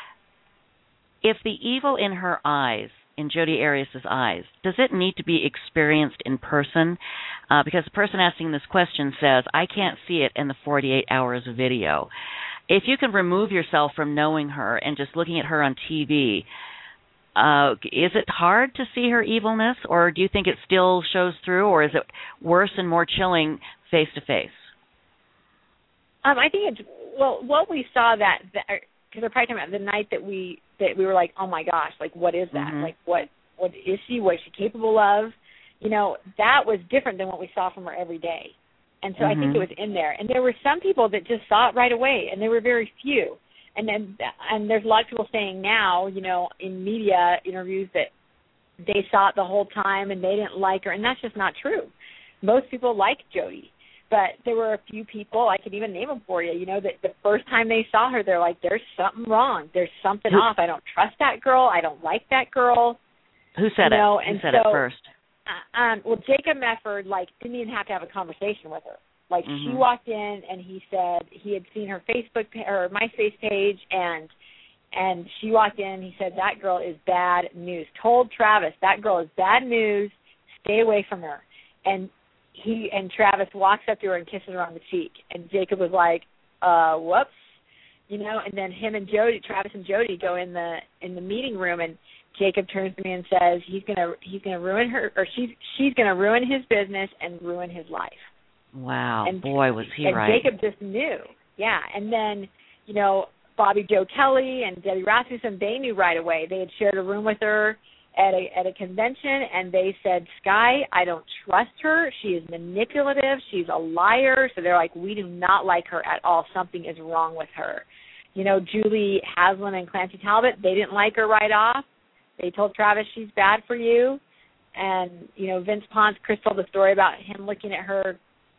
If the evil in her eyes, in Jodi Arias' eyes, does it need to be experienced in person? Uh, because the person asking this question says, I can't see it in the forty-eight hours of video. If you can remove yourself from knowing her and just looking at her on T V, uh, is it hard to see her evilness, or do you think it still shows through, or is it worse and more chilling face to face? Um, I think it's, well, what we saw that, because we're probably talking about the night that we, that we were like, oh my gosh, like what is that? Mm-hmm. Like what, what is she? What is she capable of? You know, that was different than what we saw from her every day. And so mm-hmm. I think it was in there. And there were some people that just saw it right away, and there were very few. And then, and there's a lot of people saying now, you know, in media interviews that they saw it the whole time and they didn't like her, and that's just not true. Most people like Jodi, but there were a few people, I could even name them for you, you know, that the first time they saw her, they're like, there's something wrong. There's something off. I don't trust that girl. I don't like that girl. Who said you know? it? Who and said so, it first? Uh, um, well, Jacob Mefford, like, didn't even have to have a conversation with her. Like, mm-hmm. she walked in and he said he had seen her Facebook or MySpace page, and and she walked in and he said, that girl is bad news. Told Travis, that girl is bad news. Stay away from her. And he and Travis walks up to her and kisses her on the cheek. And Jacob was like, uh, whoops. You know, and then him and Jodi, Travis and Jodi go in the in the meeting room, and Jacob turns to me and says he's gonna he's gonna ruin her, or she's she's gonna ruin his business and ruin his life. Wow, and, boy, was he and right. Jacob just knew, yeah. And then, you know, Bobby Joe Kelly and Debbie Rasmussen, they knew right away. They had shared a room with her at a at a convention, and they said, Sky, I don't trust her. She is manipulative. She's a liar. So they're like, we do not like her at all. Something is wrong with her. You know, Julie Haslam and Clancy Talbot, they didn't like her right off. They told Travis, she's bad for you. And, you know, Vince Ponce, Chris told the story about him looking at her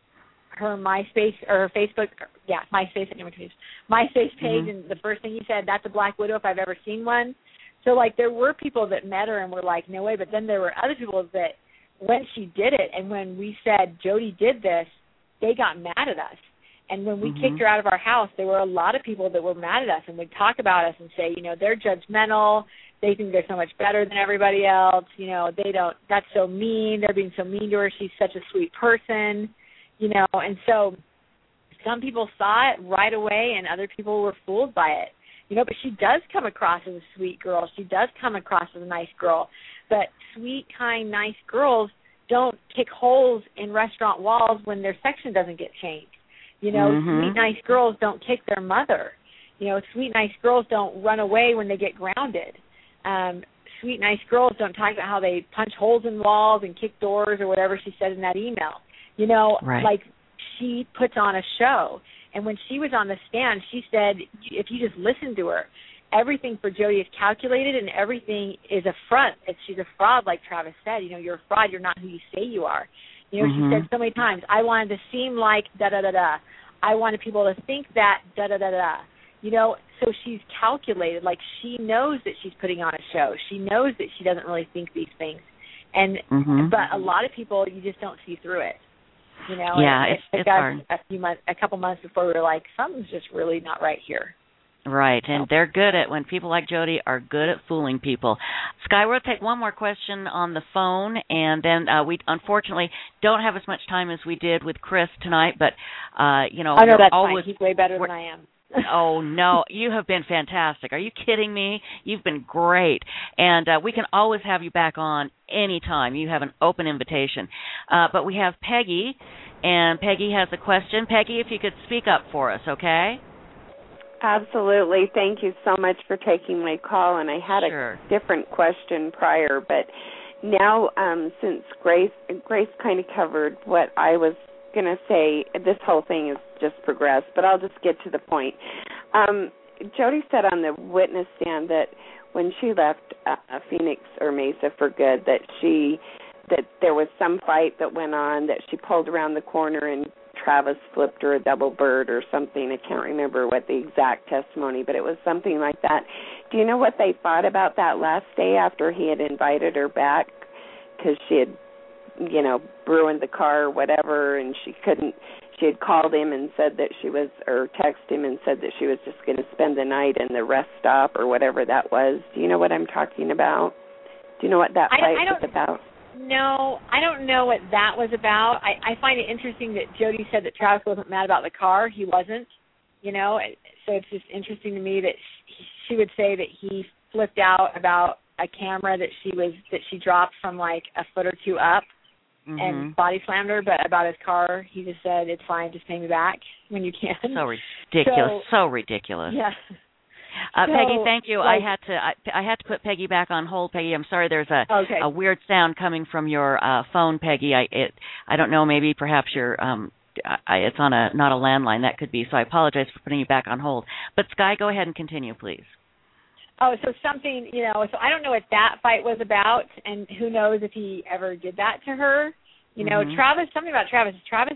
her MySpace or her Facebook, yeah, MySpace, MySpace page, mm-hmm. and the first thing he said, that's a Black Widow if I've ever seen one. So, like, there were people that met her and were like, no way, but then there were other people that when she did it and when we said, Jodi did this, they got mad at us. And when we mm-hmm. kicked her out of our house, there were a lot of people that were mad at us and would talk about us and say, you know, they're judgmental, they think they're so much better than everybody else, you know, they don't, that's so mean, they're being so mean to her, she's such a sweet person. You know, and so some people saw it right away and other people were fooled by it. You know, but she does come across as a sweet girl. She does come across as a nice girl. But sweet, kind, nice girls don't kick holes in restaurant walls when their section doesn't get changed. You know, mm-hmm. sweet, nice girls don't kick their mother. You know, sweet, nice girls don't run away when they get grounded. Um, sweet, nice girls don't talk about how they punch holes in walls and kick doors or whatever she said in that email. You know, right. like she puts on a show. And when she was on the stand, she said, if you just listen to her, everything for Jodi is calculated and everything is a front. If she's a fraud, like Travis said, you know, you're a fraud. You're not who you say you are. You know, mm-hmm. she said so many times, I wanted to seem like da-da-da-da. I wanted people to think that da-da-da-da. You know, so she's calculated. Like she knows that she's putting on a show. She knows that she doesn't really think these things. And mm-hmm. But a lot of people, you just don't see through it. You know, yeah, it, it's, it it's got hard. A few months, a couple months before, we were like, something's just really not right here. Right, and they're good at, when people like Jodi are good at fooling people. Sky, we'll take one more question on the phone, and then uh, we unfortunately don't have as much time as we did with Chris tonight, but, uh, you know, oh, no, that's always, fine. He's way better than I am. Oh, no, you have been fantastic. Are you kidding me? You've been great. And uh, we can always have you back on anytime. You have an open invitation. Uh, but we have Peggy, and Peggy has a question. Peggy, if you could speak up for us, okay? Absolutely. Thank you so much for taking my call. And I had sure. a different question prior, but now um, since Grace, Grace kind of covered what I was going to say, this whole thing has just progressed, but I'll just get to the point. Um, Jodi said on the witness stand that when she left uh, Phoenix or Mesa for good, that she that there was some fight that went on, that she pulled around the corner and Travis flipped her a double bird or something. I can't remember what the exact testimony, but it was something like that. Do you know what they thought about that last day after he had invited her back because she had, you know, ruined the car or whatever, and she couldn't, she had called him and said that she was, or texted him and said that she was just going to spend the night in the rest stop or whatever that was. Do you know what I'm talking about? Do you know what that I fight don't, I don't, was about? No, I don't know what that was about. I, I find it interesting that Jodi said that Travis wasn't mad about the car. He wasn't, you know, so it's just interesting to me that she, she would say that he flipped out about a camera that she was, that she dropped from like a foot or two up. Mm-hmm. And body slammed her, but about his car, he just said, it's fine, just pay me back when you can. So ridiculous, so, so ridiculous. Yeah. Uh, so, Peggy, thank you. like, I had to I, I had to put Peggy back on hold. Peggy, I'm sorry. There's a okay. a weird sound coming from your uh, phone, Peggy. I it I don't know. Maybe perhaps your um I, it's on a not a landline. That could be. So I apologize for putting you back on hold. But Sky, go ahead and continue, please. Oh, so something, you know, so I don't know what that fight was about, and who knows if he ever did that to her. You know, mm-hmm. Travis, something about Travis, Travis,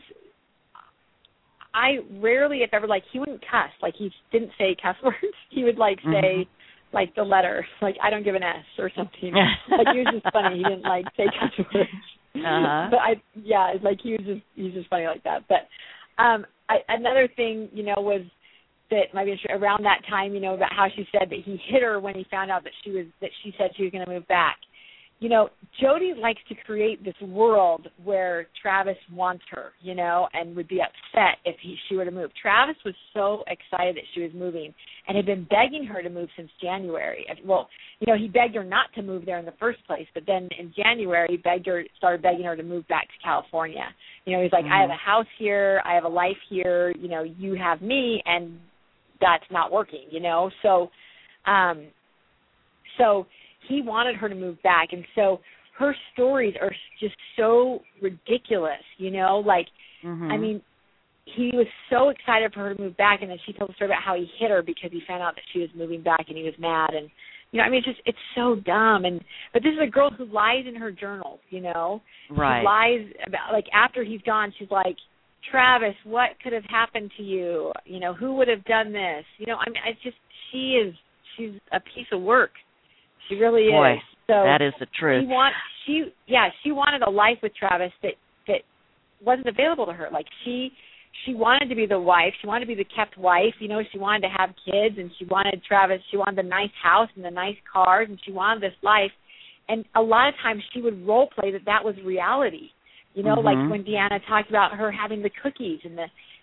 I rarely, if ever, like, he wouldn't cuss. Like, he didn't say cuss words. He would, like, say, mm-hmm. like, the letter, like, I don't give an S or something. Like, he was just funny. He didn't, like, say cuss words. Uh-huh. But, I, yeah, it's like, he was just, he was just funny like that. But um, I, another thing, you know, was that maybe around that time, you know, about how she said that he hit her when he found out that she was, that she said she was going to move back. You know, Jodi likes to create this world where Travis wants her, you know, and would be upset if he, she were to move. Travis was so excited that she was moving and had been begging her to move since January. Well, you know, he begged her not to move there in the first place, but then in January, he begged her, started begging her to move back to California. You know, he's like, mm-hmm. I have a house here, I have a life here, you know, you have me, and that's not working, you know. So, um, so... he wanted her to move back, and so her stories are just so ridiculous, you know, like, mm-hmm. I mean, he was so excited for her to move back, and then she told the story about how he hit her because he found out that she was moving back, and he was mad, and, you know, I mean, it's just, it's so dumb, and, but this is a girl who lies in her journals, you know, right. She lies about, like, after he's gone, she's like, Travis, what could have happened to you, you know, who would have done this, you know, I mean, it's just, she is, she's a piece of work. She really Boy, is. So that is the truth. She want she yeah, she wanted a life with Travis that, that wasn't available to her. Like she she wanted to be the wife, she wanted to be the kept wife, you know, she wanted to have kids, and she wanted Travis, she wanted the nice house and the nice cars, and she wanted this life. And a lot of times she would role play that that was reality. You know, mm-hmm. like when Deanna talked about her having the cookies and the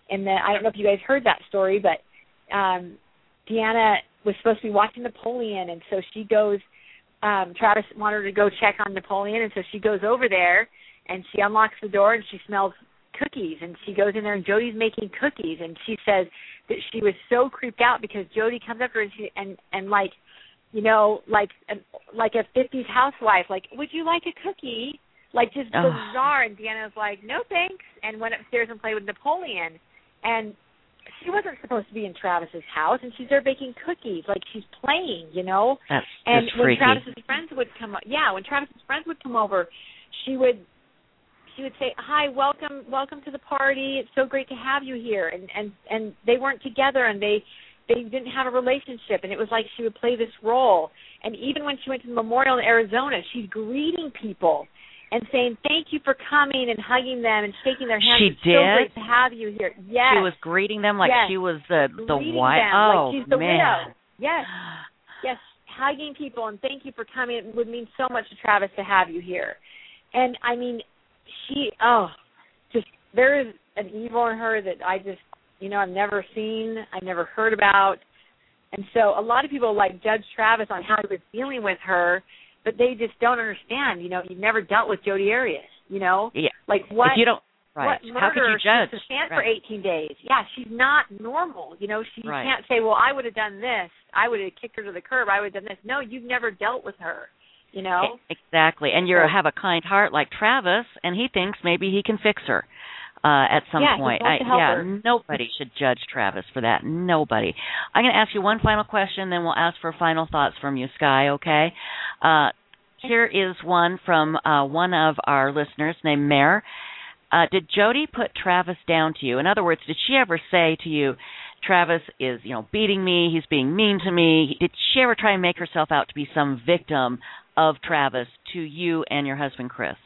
And then I don't know if you guys heard that story, but um, Deanna was supposed to be watching Napoleon, and so she goes. Um, Travis wanted her to go check on Napoleon, and so she goes over there, and she unlocks the door, and she smells cookies, and she goes in there, and Jody's making cookies, and she says that she was so creeped out because Jody comes up to her and she and and like, you know, like a, like a fifties housewife, like, would you like a cookie? Like just oh. bizarre. And Deanna was like, no thanks, and went upstairs and played with Napoleon. And she wasn't supposed to be in Travis's house, and she's there baking cookies, like she's playing, you know. That's and just when freaky. Travis's friends would come, yeah, when Travis's friends would come over, she would she would say, "Hi, welcome, welcome to the party. It's so great to have you here." And and and they weren't together, and they they didn't have a relationship, and it was like she would play this role. And even when she went to the memorial in Arizona, she's greeting people and saying, "Thank you for coming," and hugging them and shaking their hands. She it's did? so great to have you here. Yes. She was greeting them like yes. she was the the greeting wife. them Oh, like she's the man. widow. Yes. Yes. Hugging people and thank you for coming. It would mean so much to Travis to have you here. And I mean, she, oh, just, there is an evil in her that I just, you know, I've never seen, I've never heard about. And so a lot of people, like, judge Travis on how he was dealing with her, but they just don't understand. You know, you've never dealt with Jodi Arias, you know? Yeah. Like, what, if you don't, right. what How could you murder judge? she stand right. for eighteen days? Yeah, she's not normal. You know, she right. can't say, well, I would have done this. I would have kicked her to the curb. I would have done this. No, you've never dealt with her, you know? Exactly. And you have a kind heart like Travis, and he thinks maybe he can fix her. Uh, at some yeah, point. He wants I, to help yeah, her. nobody should judge Travis for that. Nobody. I'm going to ask you one final question, then we'll ask for final thoughts from you, Sky, okay? Uh, here is one from uh, one of our listeners named Mare. Uh, did Jodi put Travis down to you? In other words, did she ever say to you, Travis is, you know, beating me, he's being mean to me? Did she ever try and make herself out to be some victim of Travis to you and your husband, Chris?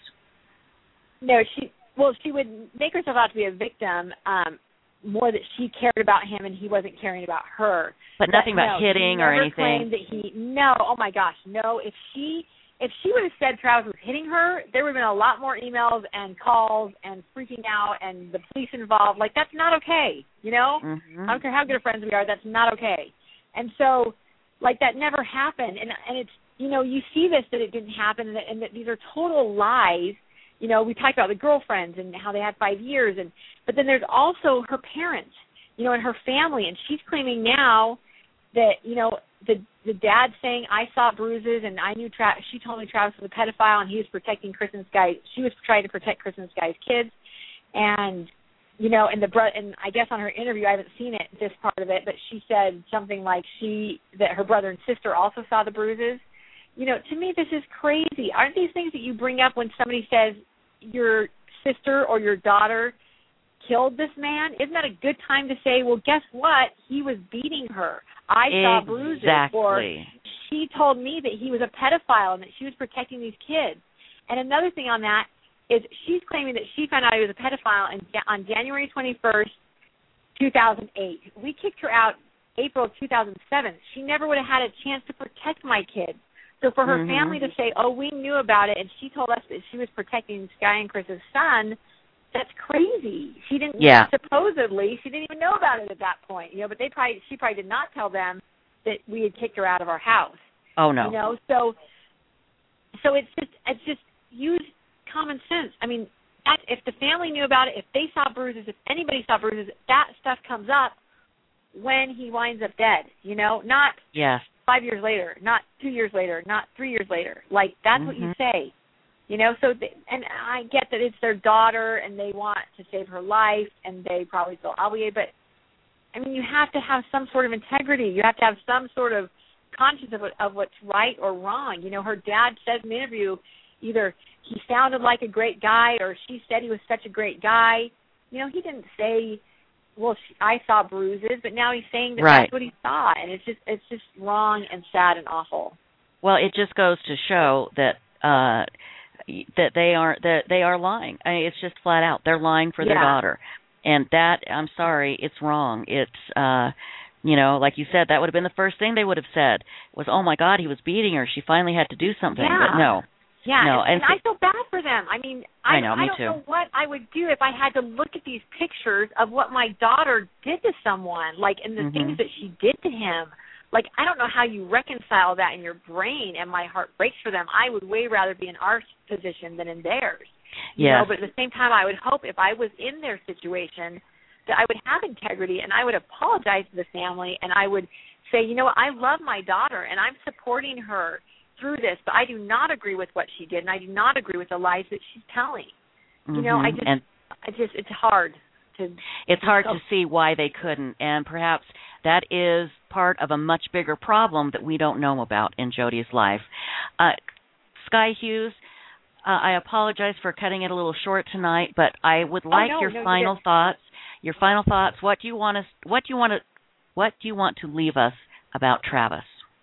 No, she... Well, she would make herself out to be a victim, um, more that she cared about him and he wasn't caring about her. But nothing but about no, hitting she or never anything. Claimed that he no, oh my gosh, no. If she if she would have said Travis was hitting her, there would have been a lot more emails and calls and freaking out and the police involved. Like, that's not okay, you know? Mm-hmm. I don't care how good of friends we are, that's not okay. And so, like, that never happened. And and it's, you know, you see this, that it didn't happen, and that, and that these are total lies. You know, we talked about the girlfriends and how they had five years, and but then there's also her parents, you know, and her family, and she's claiming now that, you know, the the dad saying, I saw bruises and I knew Tra- she told me Travis was a pedophile and he was protecting Chris and Sky. She was trying to protect Chris and Sky's kids, and you know, and the bro- and I guess on her interview, I haven't seen it, this part of it, but she said something like she that her brother and sister also saw the bruises. You know, to me, this is crazy. Aren't these things that you bring up when somebody says your sister or your daughter killed this man? Isn't that a good time to say, well, guess what? He was beating her. I saw bruises. Exactly. Or she told me that he was a pedophile and that she was protecting these kids. And another thing on that is she's claiming that she found out he was a pedophile in, on January twenty-first, two thousand eight. We kicked her out April of two thousand seven. She never would have had a chance to protect my kids. So for her mm-hmm. family to say, oh, we knew about it, and she told us that she was protecting Sky and Chris's son, that's crazy. She didn't, yeah. supposedly, she didn't even know about it at that point, you know, but they probably, she probably did not tell them that we had kicked her out of our house. Oh, no. You know, so, so it's just, it's just use common sense. I mean, that, if the family knew about it, if they saw bruises, if anybody saw bruises, that stuff comes up when he winds up dead, you know, not yes. five years later, not two years later, not three years later. Like, that's mm-hmm. what you say, you know. So, they, and I get that it's their daughter and they want to save her life and they probably feel obligated, but, I mean, you have to have some sort of integrity. You have to have some sort of conscience of, what, of what's right or wrong. You know, her dad says in the interview either he sounded like a great guy or she said he was such a great guy. You know, he didn't say, well, I saw bruises, but now he's saying that right. that's what he saw, and it's just it's just wrong and sad and awful. Well, it just goes to show that uh, that they are that they are lying. I mean, it's just flat out they're lying for yeah. their daughter, and that I'm sorry, it's wrong. It's uh, you know, like you said, that would have been the first thing they would have said was, "Oh my God, he was beating her. She finally had to do something." Yeah. But no, Yeah, no, and, and and I feel bad for them. I mean, I, I know, me I don't too. know what I would do if I had to look at these pictures of what my daughter did to someone, like, and the mm-hmm. things that she did to him. Like, I don't know how you reconcile that in your brain, and my heart breaks for them. I would way rather be in our position than in theirs. You yes. know, but at the same time, I would hope if I was in their situation that I would have integrity and I would apologize to the family and I would say, you know what, I love my daughter and I'm supporting her through this, but I do not agree with what she did and I do not agree with the lies that she's telling. Mm-hmm. You know, I just, and I just, it's hard to. It's hard so, to see why they couldn't, and perhaps that is part of a much bigger problem that we don't know about in Jody's life. Uh, Sky Hughes, uh, I apologize for cutting it a little short tonight, but I would like oh, no, your no, final you thoughts. Your final thoughts. What do you want us? What do you want to? What do you want to leave us about Travis?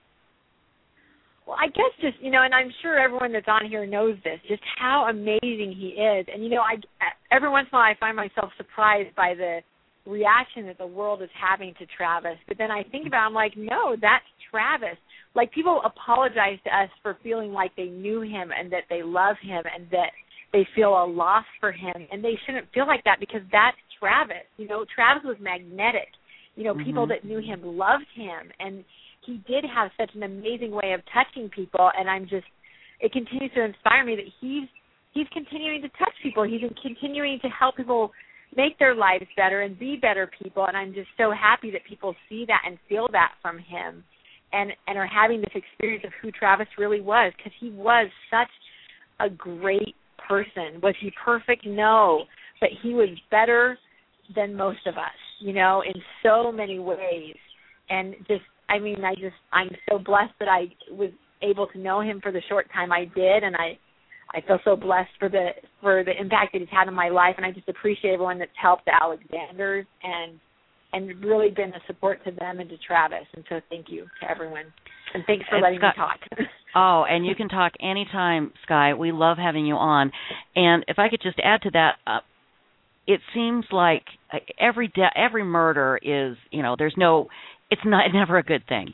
Well, I guess just, you know, and I'm sure everyone that's on here knows this, just how amazing he is. And, you know, I every once in a while I find myself surprised by the reaction that the world is having to Travis. But then I think about it, I'm like, no, that's Travis. Like, people apologize to us for feeling like they knew him and that they love him and that they feel a loss for him. And they shouldn't feel like that because that's Travis. You know, Travis was magnetic. You know, mm-hmm. people that knew him loved him. And he did have such an amazing way of touching people, and I'm just, it continues to inspire me that he's he's continuing to touch people. He's continuing to help people make their lives better and be better people, and I'm just so happy that people see that and feel that from him and, and are having this experience of who Travis really was, because he was such a great person. Was he perfect? No, but he was better than most of us, you know, in so many ways, and just, I mean, I just, I'm so blessed that I was able to know him for the short time I did, and I, I feel so blessed for the for the impact that he's had in my life, and I just appreciate everyone that's helped the Alexanders and and really been a support to them and to Travis, and so thank you to everyone, and thanks for and letting Scott, me talk. Oh, and you can talk anytime, Sky. We love having you on, and if I could just add to that, uh, it seems like every de- every murder is, you know, there's no. It's not never a good thing,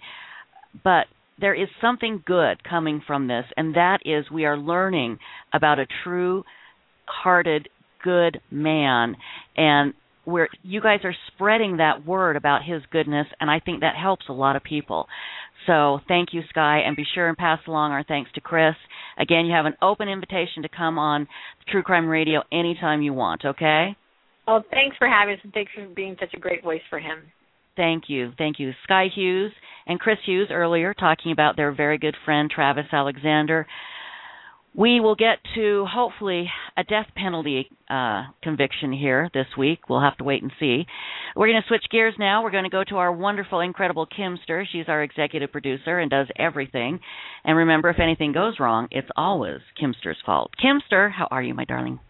but there is something good coming from this, and that is we are learning about a true-hearted, good man, and we're, you guys are spreading that word about his goodness, and I think that helps a lot of people. So thank you, Sky, and be sure and pass along our thanks to Chris. Again, you have an open invitation to come on True Crime Radio anytime you want, okay? Well, thanks for having us, and thanks for being such a great voice for him. Thank you. Thank you. Sky Hughes and Chris Hughes earlier talking about their very good friend, Travis Alexander. We will get to, hopefully, a death penalty uh, conviction here this week. We'll have to wait and see. We're going to switch gears now. We're going to go to our wonderful, incredible Kimster. She's our executive producer and does everything. And remember, if anything goes wrong, it's always Kimster's fault. Kimster, how are you, my darling?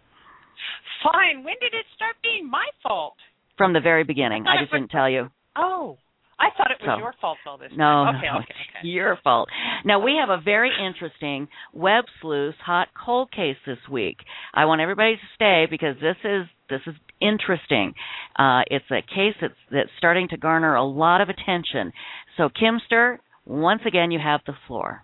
Fine. When did it start being my fault? From the very beginning. I, I just was- didn't tell you. Oh, I thought it was so, your fault all this time. No, okay, no, okay, okay. Your fault. Now, we have a very interesting Web Sleuth hot cold case this week. I want everybody to stay because this is this is interesting. Uh, it's a case that's, that's starting to garner a lot of attention. So, Kimster, once again, you have the floor.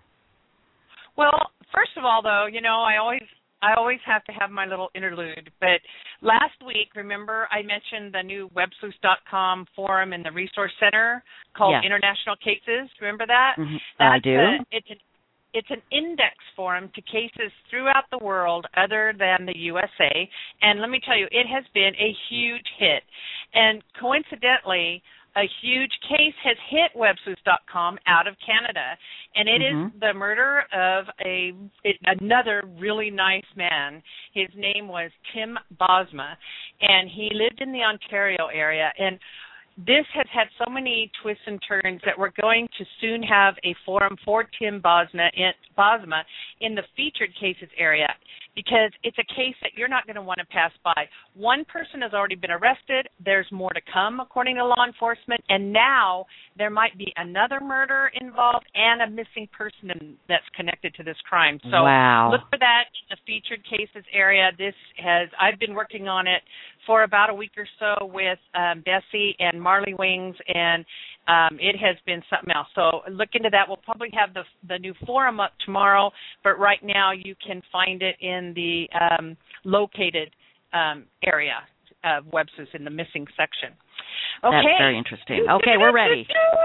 Well, first of all, though, you know, I always I always have to have my little interlude. But last week, remember, I mentioned the new web sleuth dot com forum in the Resource Center called yeah. International Cases. Remember that? Mm-hmm. That's I do. A, it's, an, it's an index forum to cases throughout the world other than the U S A. And let me tell you, it has been a huge hit. And coincidentally, a huge case has hit web sleuth dot com out of Canada, and it mm-hmm. is the murder of a it, another really nice man. His name was Tim Bosma, and he lived in the Ontario area. And this has had so many twists and turns that we're going to soon have a forum for Tim Bosma in, Bosma in the featured cases area, because it's a case that you're not going to want to pass by. One person has already been arrested. There's more to come, according to law enforcement, and now there might be another murder involved and a missing person that's connected to this crime. So wow. Look for that in the featured cases area. This has I've been working on it for about a week or so with um, Bessie and Marley Wings, and um, it has been something else. So look into that. We'll probably have the the new forum up tomorrow, but right now you can find it in the um, located um, area of WebSleuth in the missing section. Okay. That's very interesting. Okay, we're ready.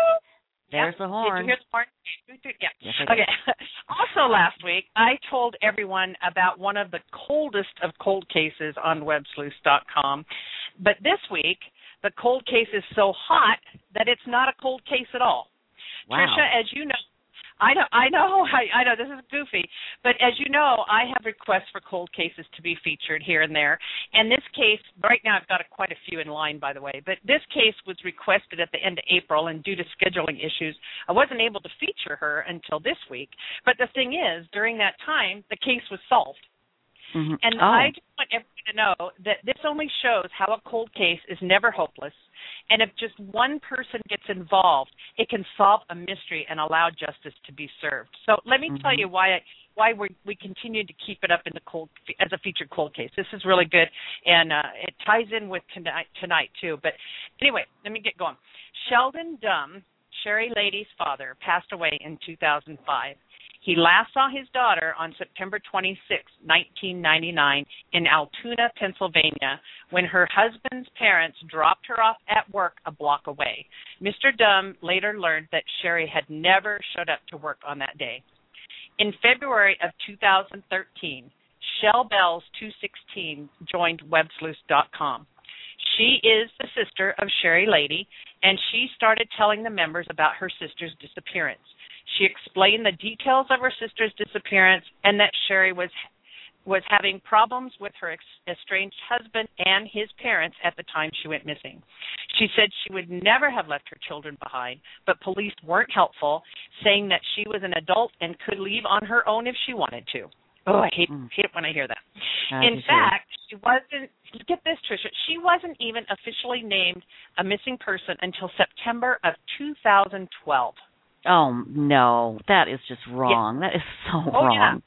There's the horn. Did you hear the horn? Yeah. Yes, I did. Okay. Also last week, I told everyone about one of the coldest of cold cases on web sleuth dot com. But this week, the cold case is so hot that it's not a cold case at all. Wow. Tricia, as you know, I know, I know, I, I know this is goofy, but as you know, I have requests for cold cases to be featured here and there. And this case, right now I've got a, quite a few in line, by the way, but this case was requested at the end of April, and due to scheduling issues, I wasn't able to feature her until this week. But the thing is, during that time, the case was solved. Mm-hmm. And oh. I just want everyone to know that this only shows how a cold case is never hopeless. And if just one person gets involved, it can solve a mystery and allow justice to be served. So let me mm-hmm. tell you why I, why we we continue to keep it up in the cold as a featured cold case. This is really good, and uh, it ties in with tonight, tonight too. But anyway, let me get going. Sheldon Dumm, Sherry Lady's father, passed away in two thousand five. He last saw his daughter on September twenty-sixth, nineteen ninety-nine, in Altoona, Pennsylvania, when her husband's parents dropped her off at work a block away. Mister Dumm later learned that Sherry had never showed up to work on that day. In February of two thousand thirteen, Shell Bells two sixteen joined web sleuth dot com. She is the sister of Sherry Lady, and she started telling the members about her sister's disappearance. She explained the details of her sister's disappearance and that Sherry was was having problems with her estranged husband and his parents at the time she went missing. She said she would never have left her children behind, but police weren't helpful, saying that she was an adult and could leave on her own if she wanted to. Oh, I hate, mm. hate it when I hear that. I In fact, she wasn't, get this, Tricia, she wasn't even officially named a missing person until September of two thousand twelve. Oh, no, that is just wrong. Yeah. That is so oh, wrong. Yeah.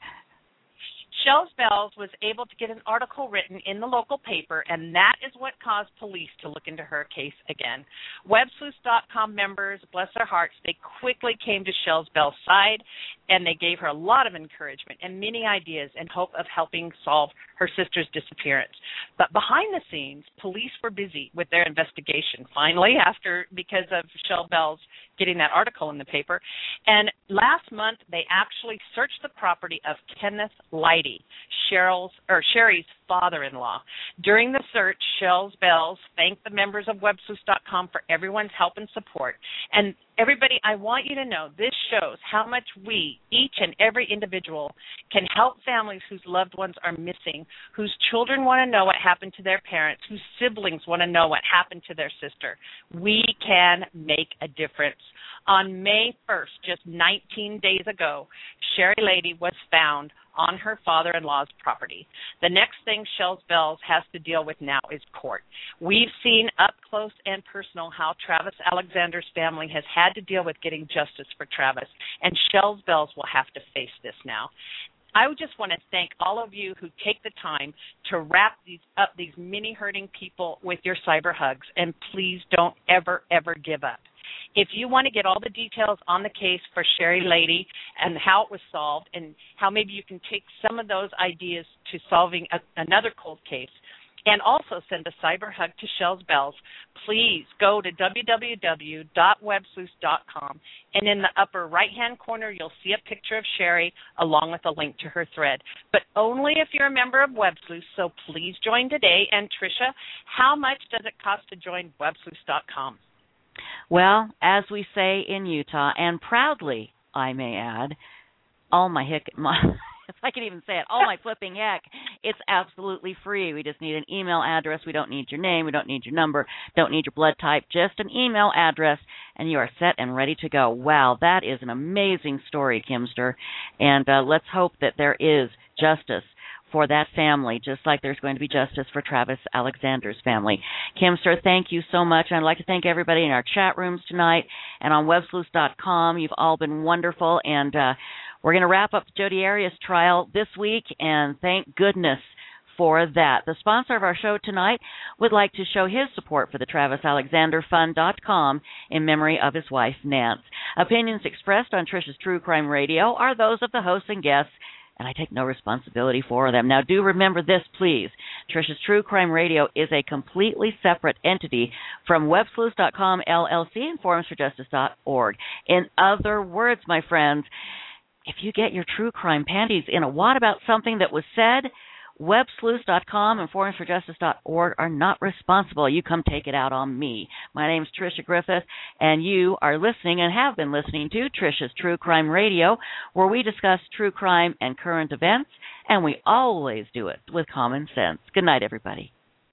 Shell's Bells was able to get an article written in the local paper, and that is what caused police to look into her case again. web sleuth dot com members, bless their hearts, they quickly came to Shell's Bells' side, and they gave her a lot of encouragement and many ideas in hope of helping solve her sister's disappearance. But behind the scenes, police were busy with their investigation, finally, after because of Shell Bells getting that article in the paper. And last month, they actually searched the property of Kenneth Leidy, Cheryl's or Sherry's father-in-law. During the search, Shell's Bells thanked the members of web sleuth dot com for everyone's help and support. And everybody, I want you to know this shows how much we, each and every individual, can help families whose loved ones are missing, whose children want to know what happened to their parents, whose siblings want to know what happened to their sister. We can make a difference. On May first, just nineteen days ago, Sherry Lady was found on her father-in-law's property. The next thing Shell's Bells has to deal with now is court. We've seen up close and personal how Travis Alexander's family has had to deal with getting justice for Travis, and Shell's Bells will have to face this now. I would just want to thank all of you who take the time to wrap these up these many hurting people with your cyber hugs, and please don't ever, ever give up. If you want to get all the details on the case for Sherry Lady and how it was solved and how maybe you can take some of those ideas to solving a, another cold case and also send a cyber hug to Shell's Bells, please go to w w w dot web sleuth dot com, and in the upper right-hand corner you'll see a picture of Sherry along with a link to her thread. But only if you're a member of WebSleuth, so please join today. And Tricia, how much does it cost to join web sleuth dot com? Well, as we say in Utah, and proudly, I may add, all my hick, my, if I can even say it, all my flipping heck, it's absolutely free. We just need an email address. We don't need your name. We don't need your number. Don't need your blood type. Just an email address, and you are set and ready to go. Wow, that is an amazing story, Kimster. And uh, let's hope that there is justice for that family, just like there's going to be justice for Travis Alexander's family. Kimster, thank you so much. And I'd like to thank everybody in our chat rooms tonight and on web sleuth dot com. You've all been wonderful. And uh, we're going to wrap up Jodi Arias' trial this week, and thank goodness for that. The sponsor of our show tonight would like to show his support for the Travis Alexander Fund dot com in memory of his wife, Nance. Opinions expressed on Trish's True Crime Radio are those of the hosts and guests, and I take no responsibility for them. Now, do remember this, please. Trish's True Crime Radio is a completely separate entity from Web Sleuths dot com, L L C, and Forums for Justice dot org. In other words, my friends, if you get your true crime panties in a wad about something that was said, Web Sleuths dot com and Forums for Justice dot org are not responsible. You come take it out on me. My name's Trisha Griffith, and you are listening and have been listening to Trisha's True Crime Radio, where we discuss true crime and current events, and we always do it with common sense. Good night, everybody.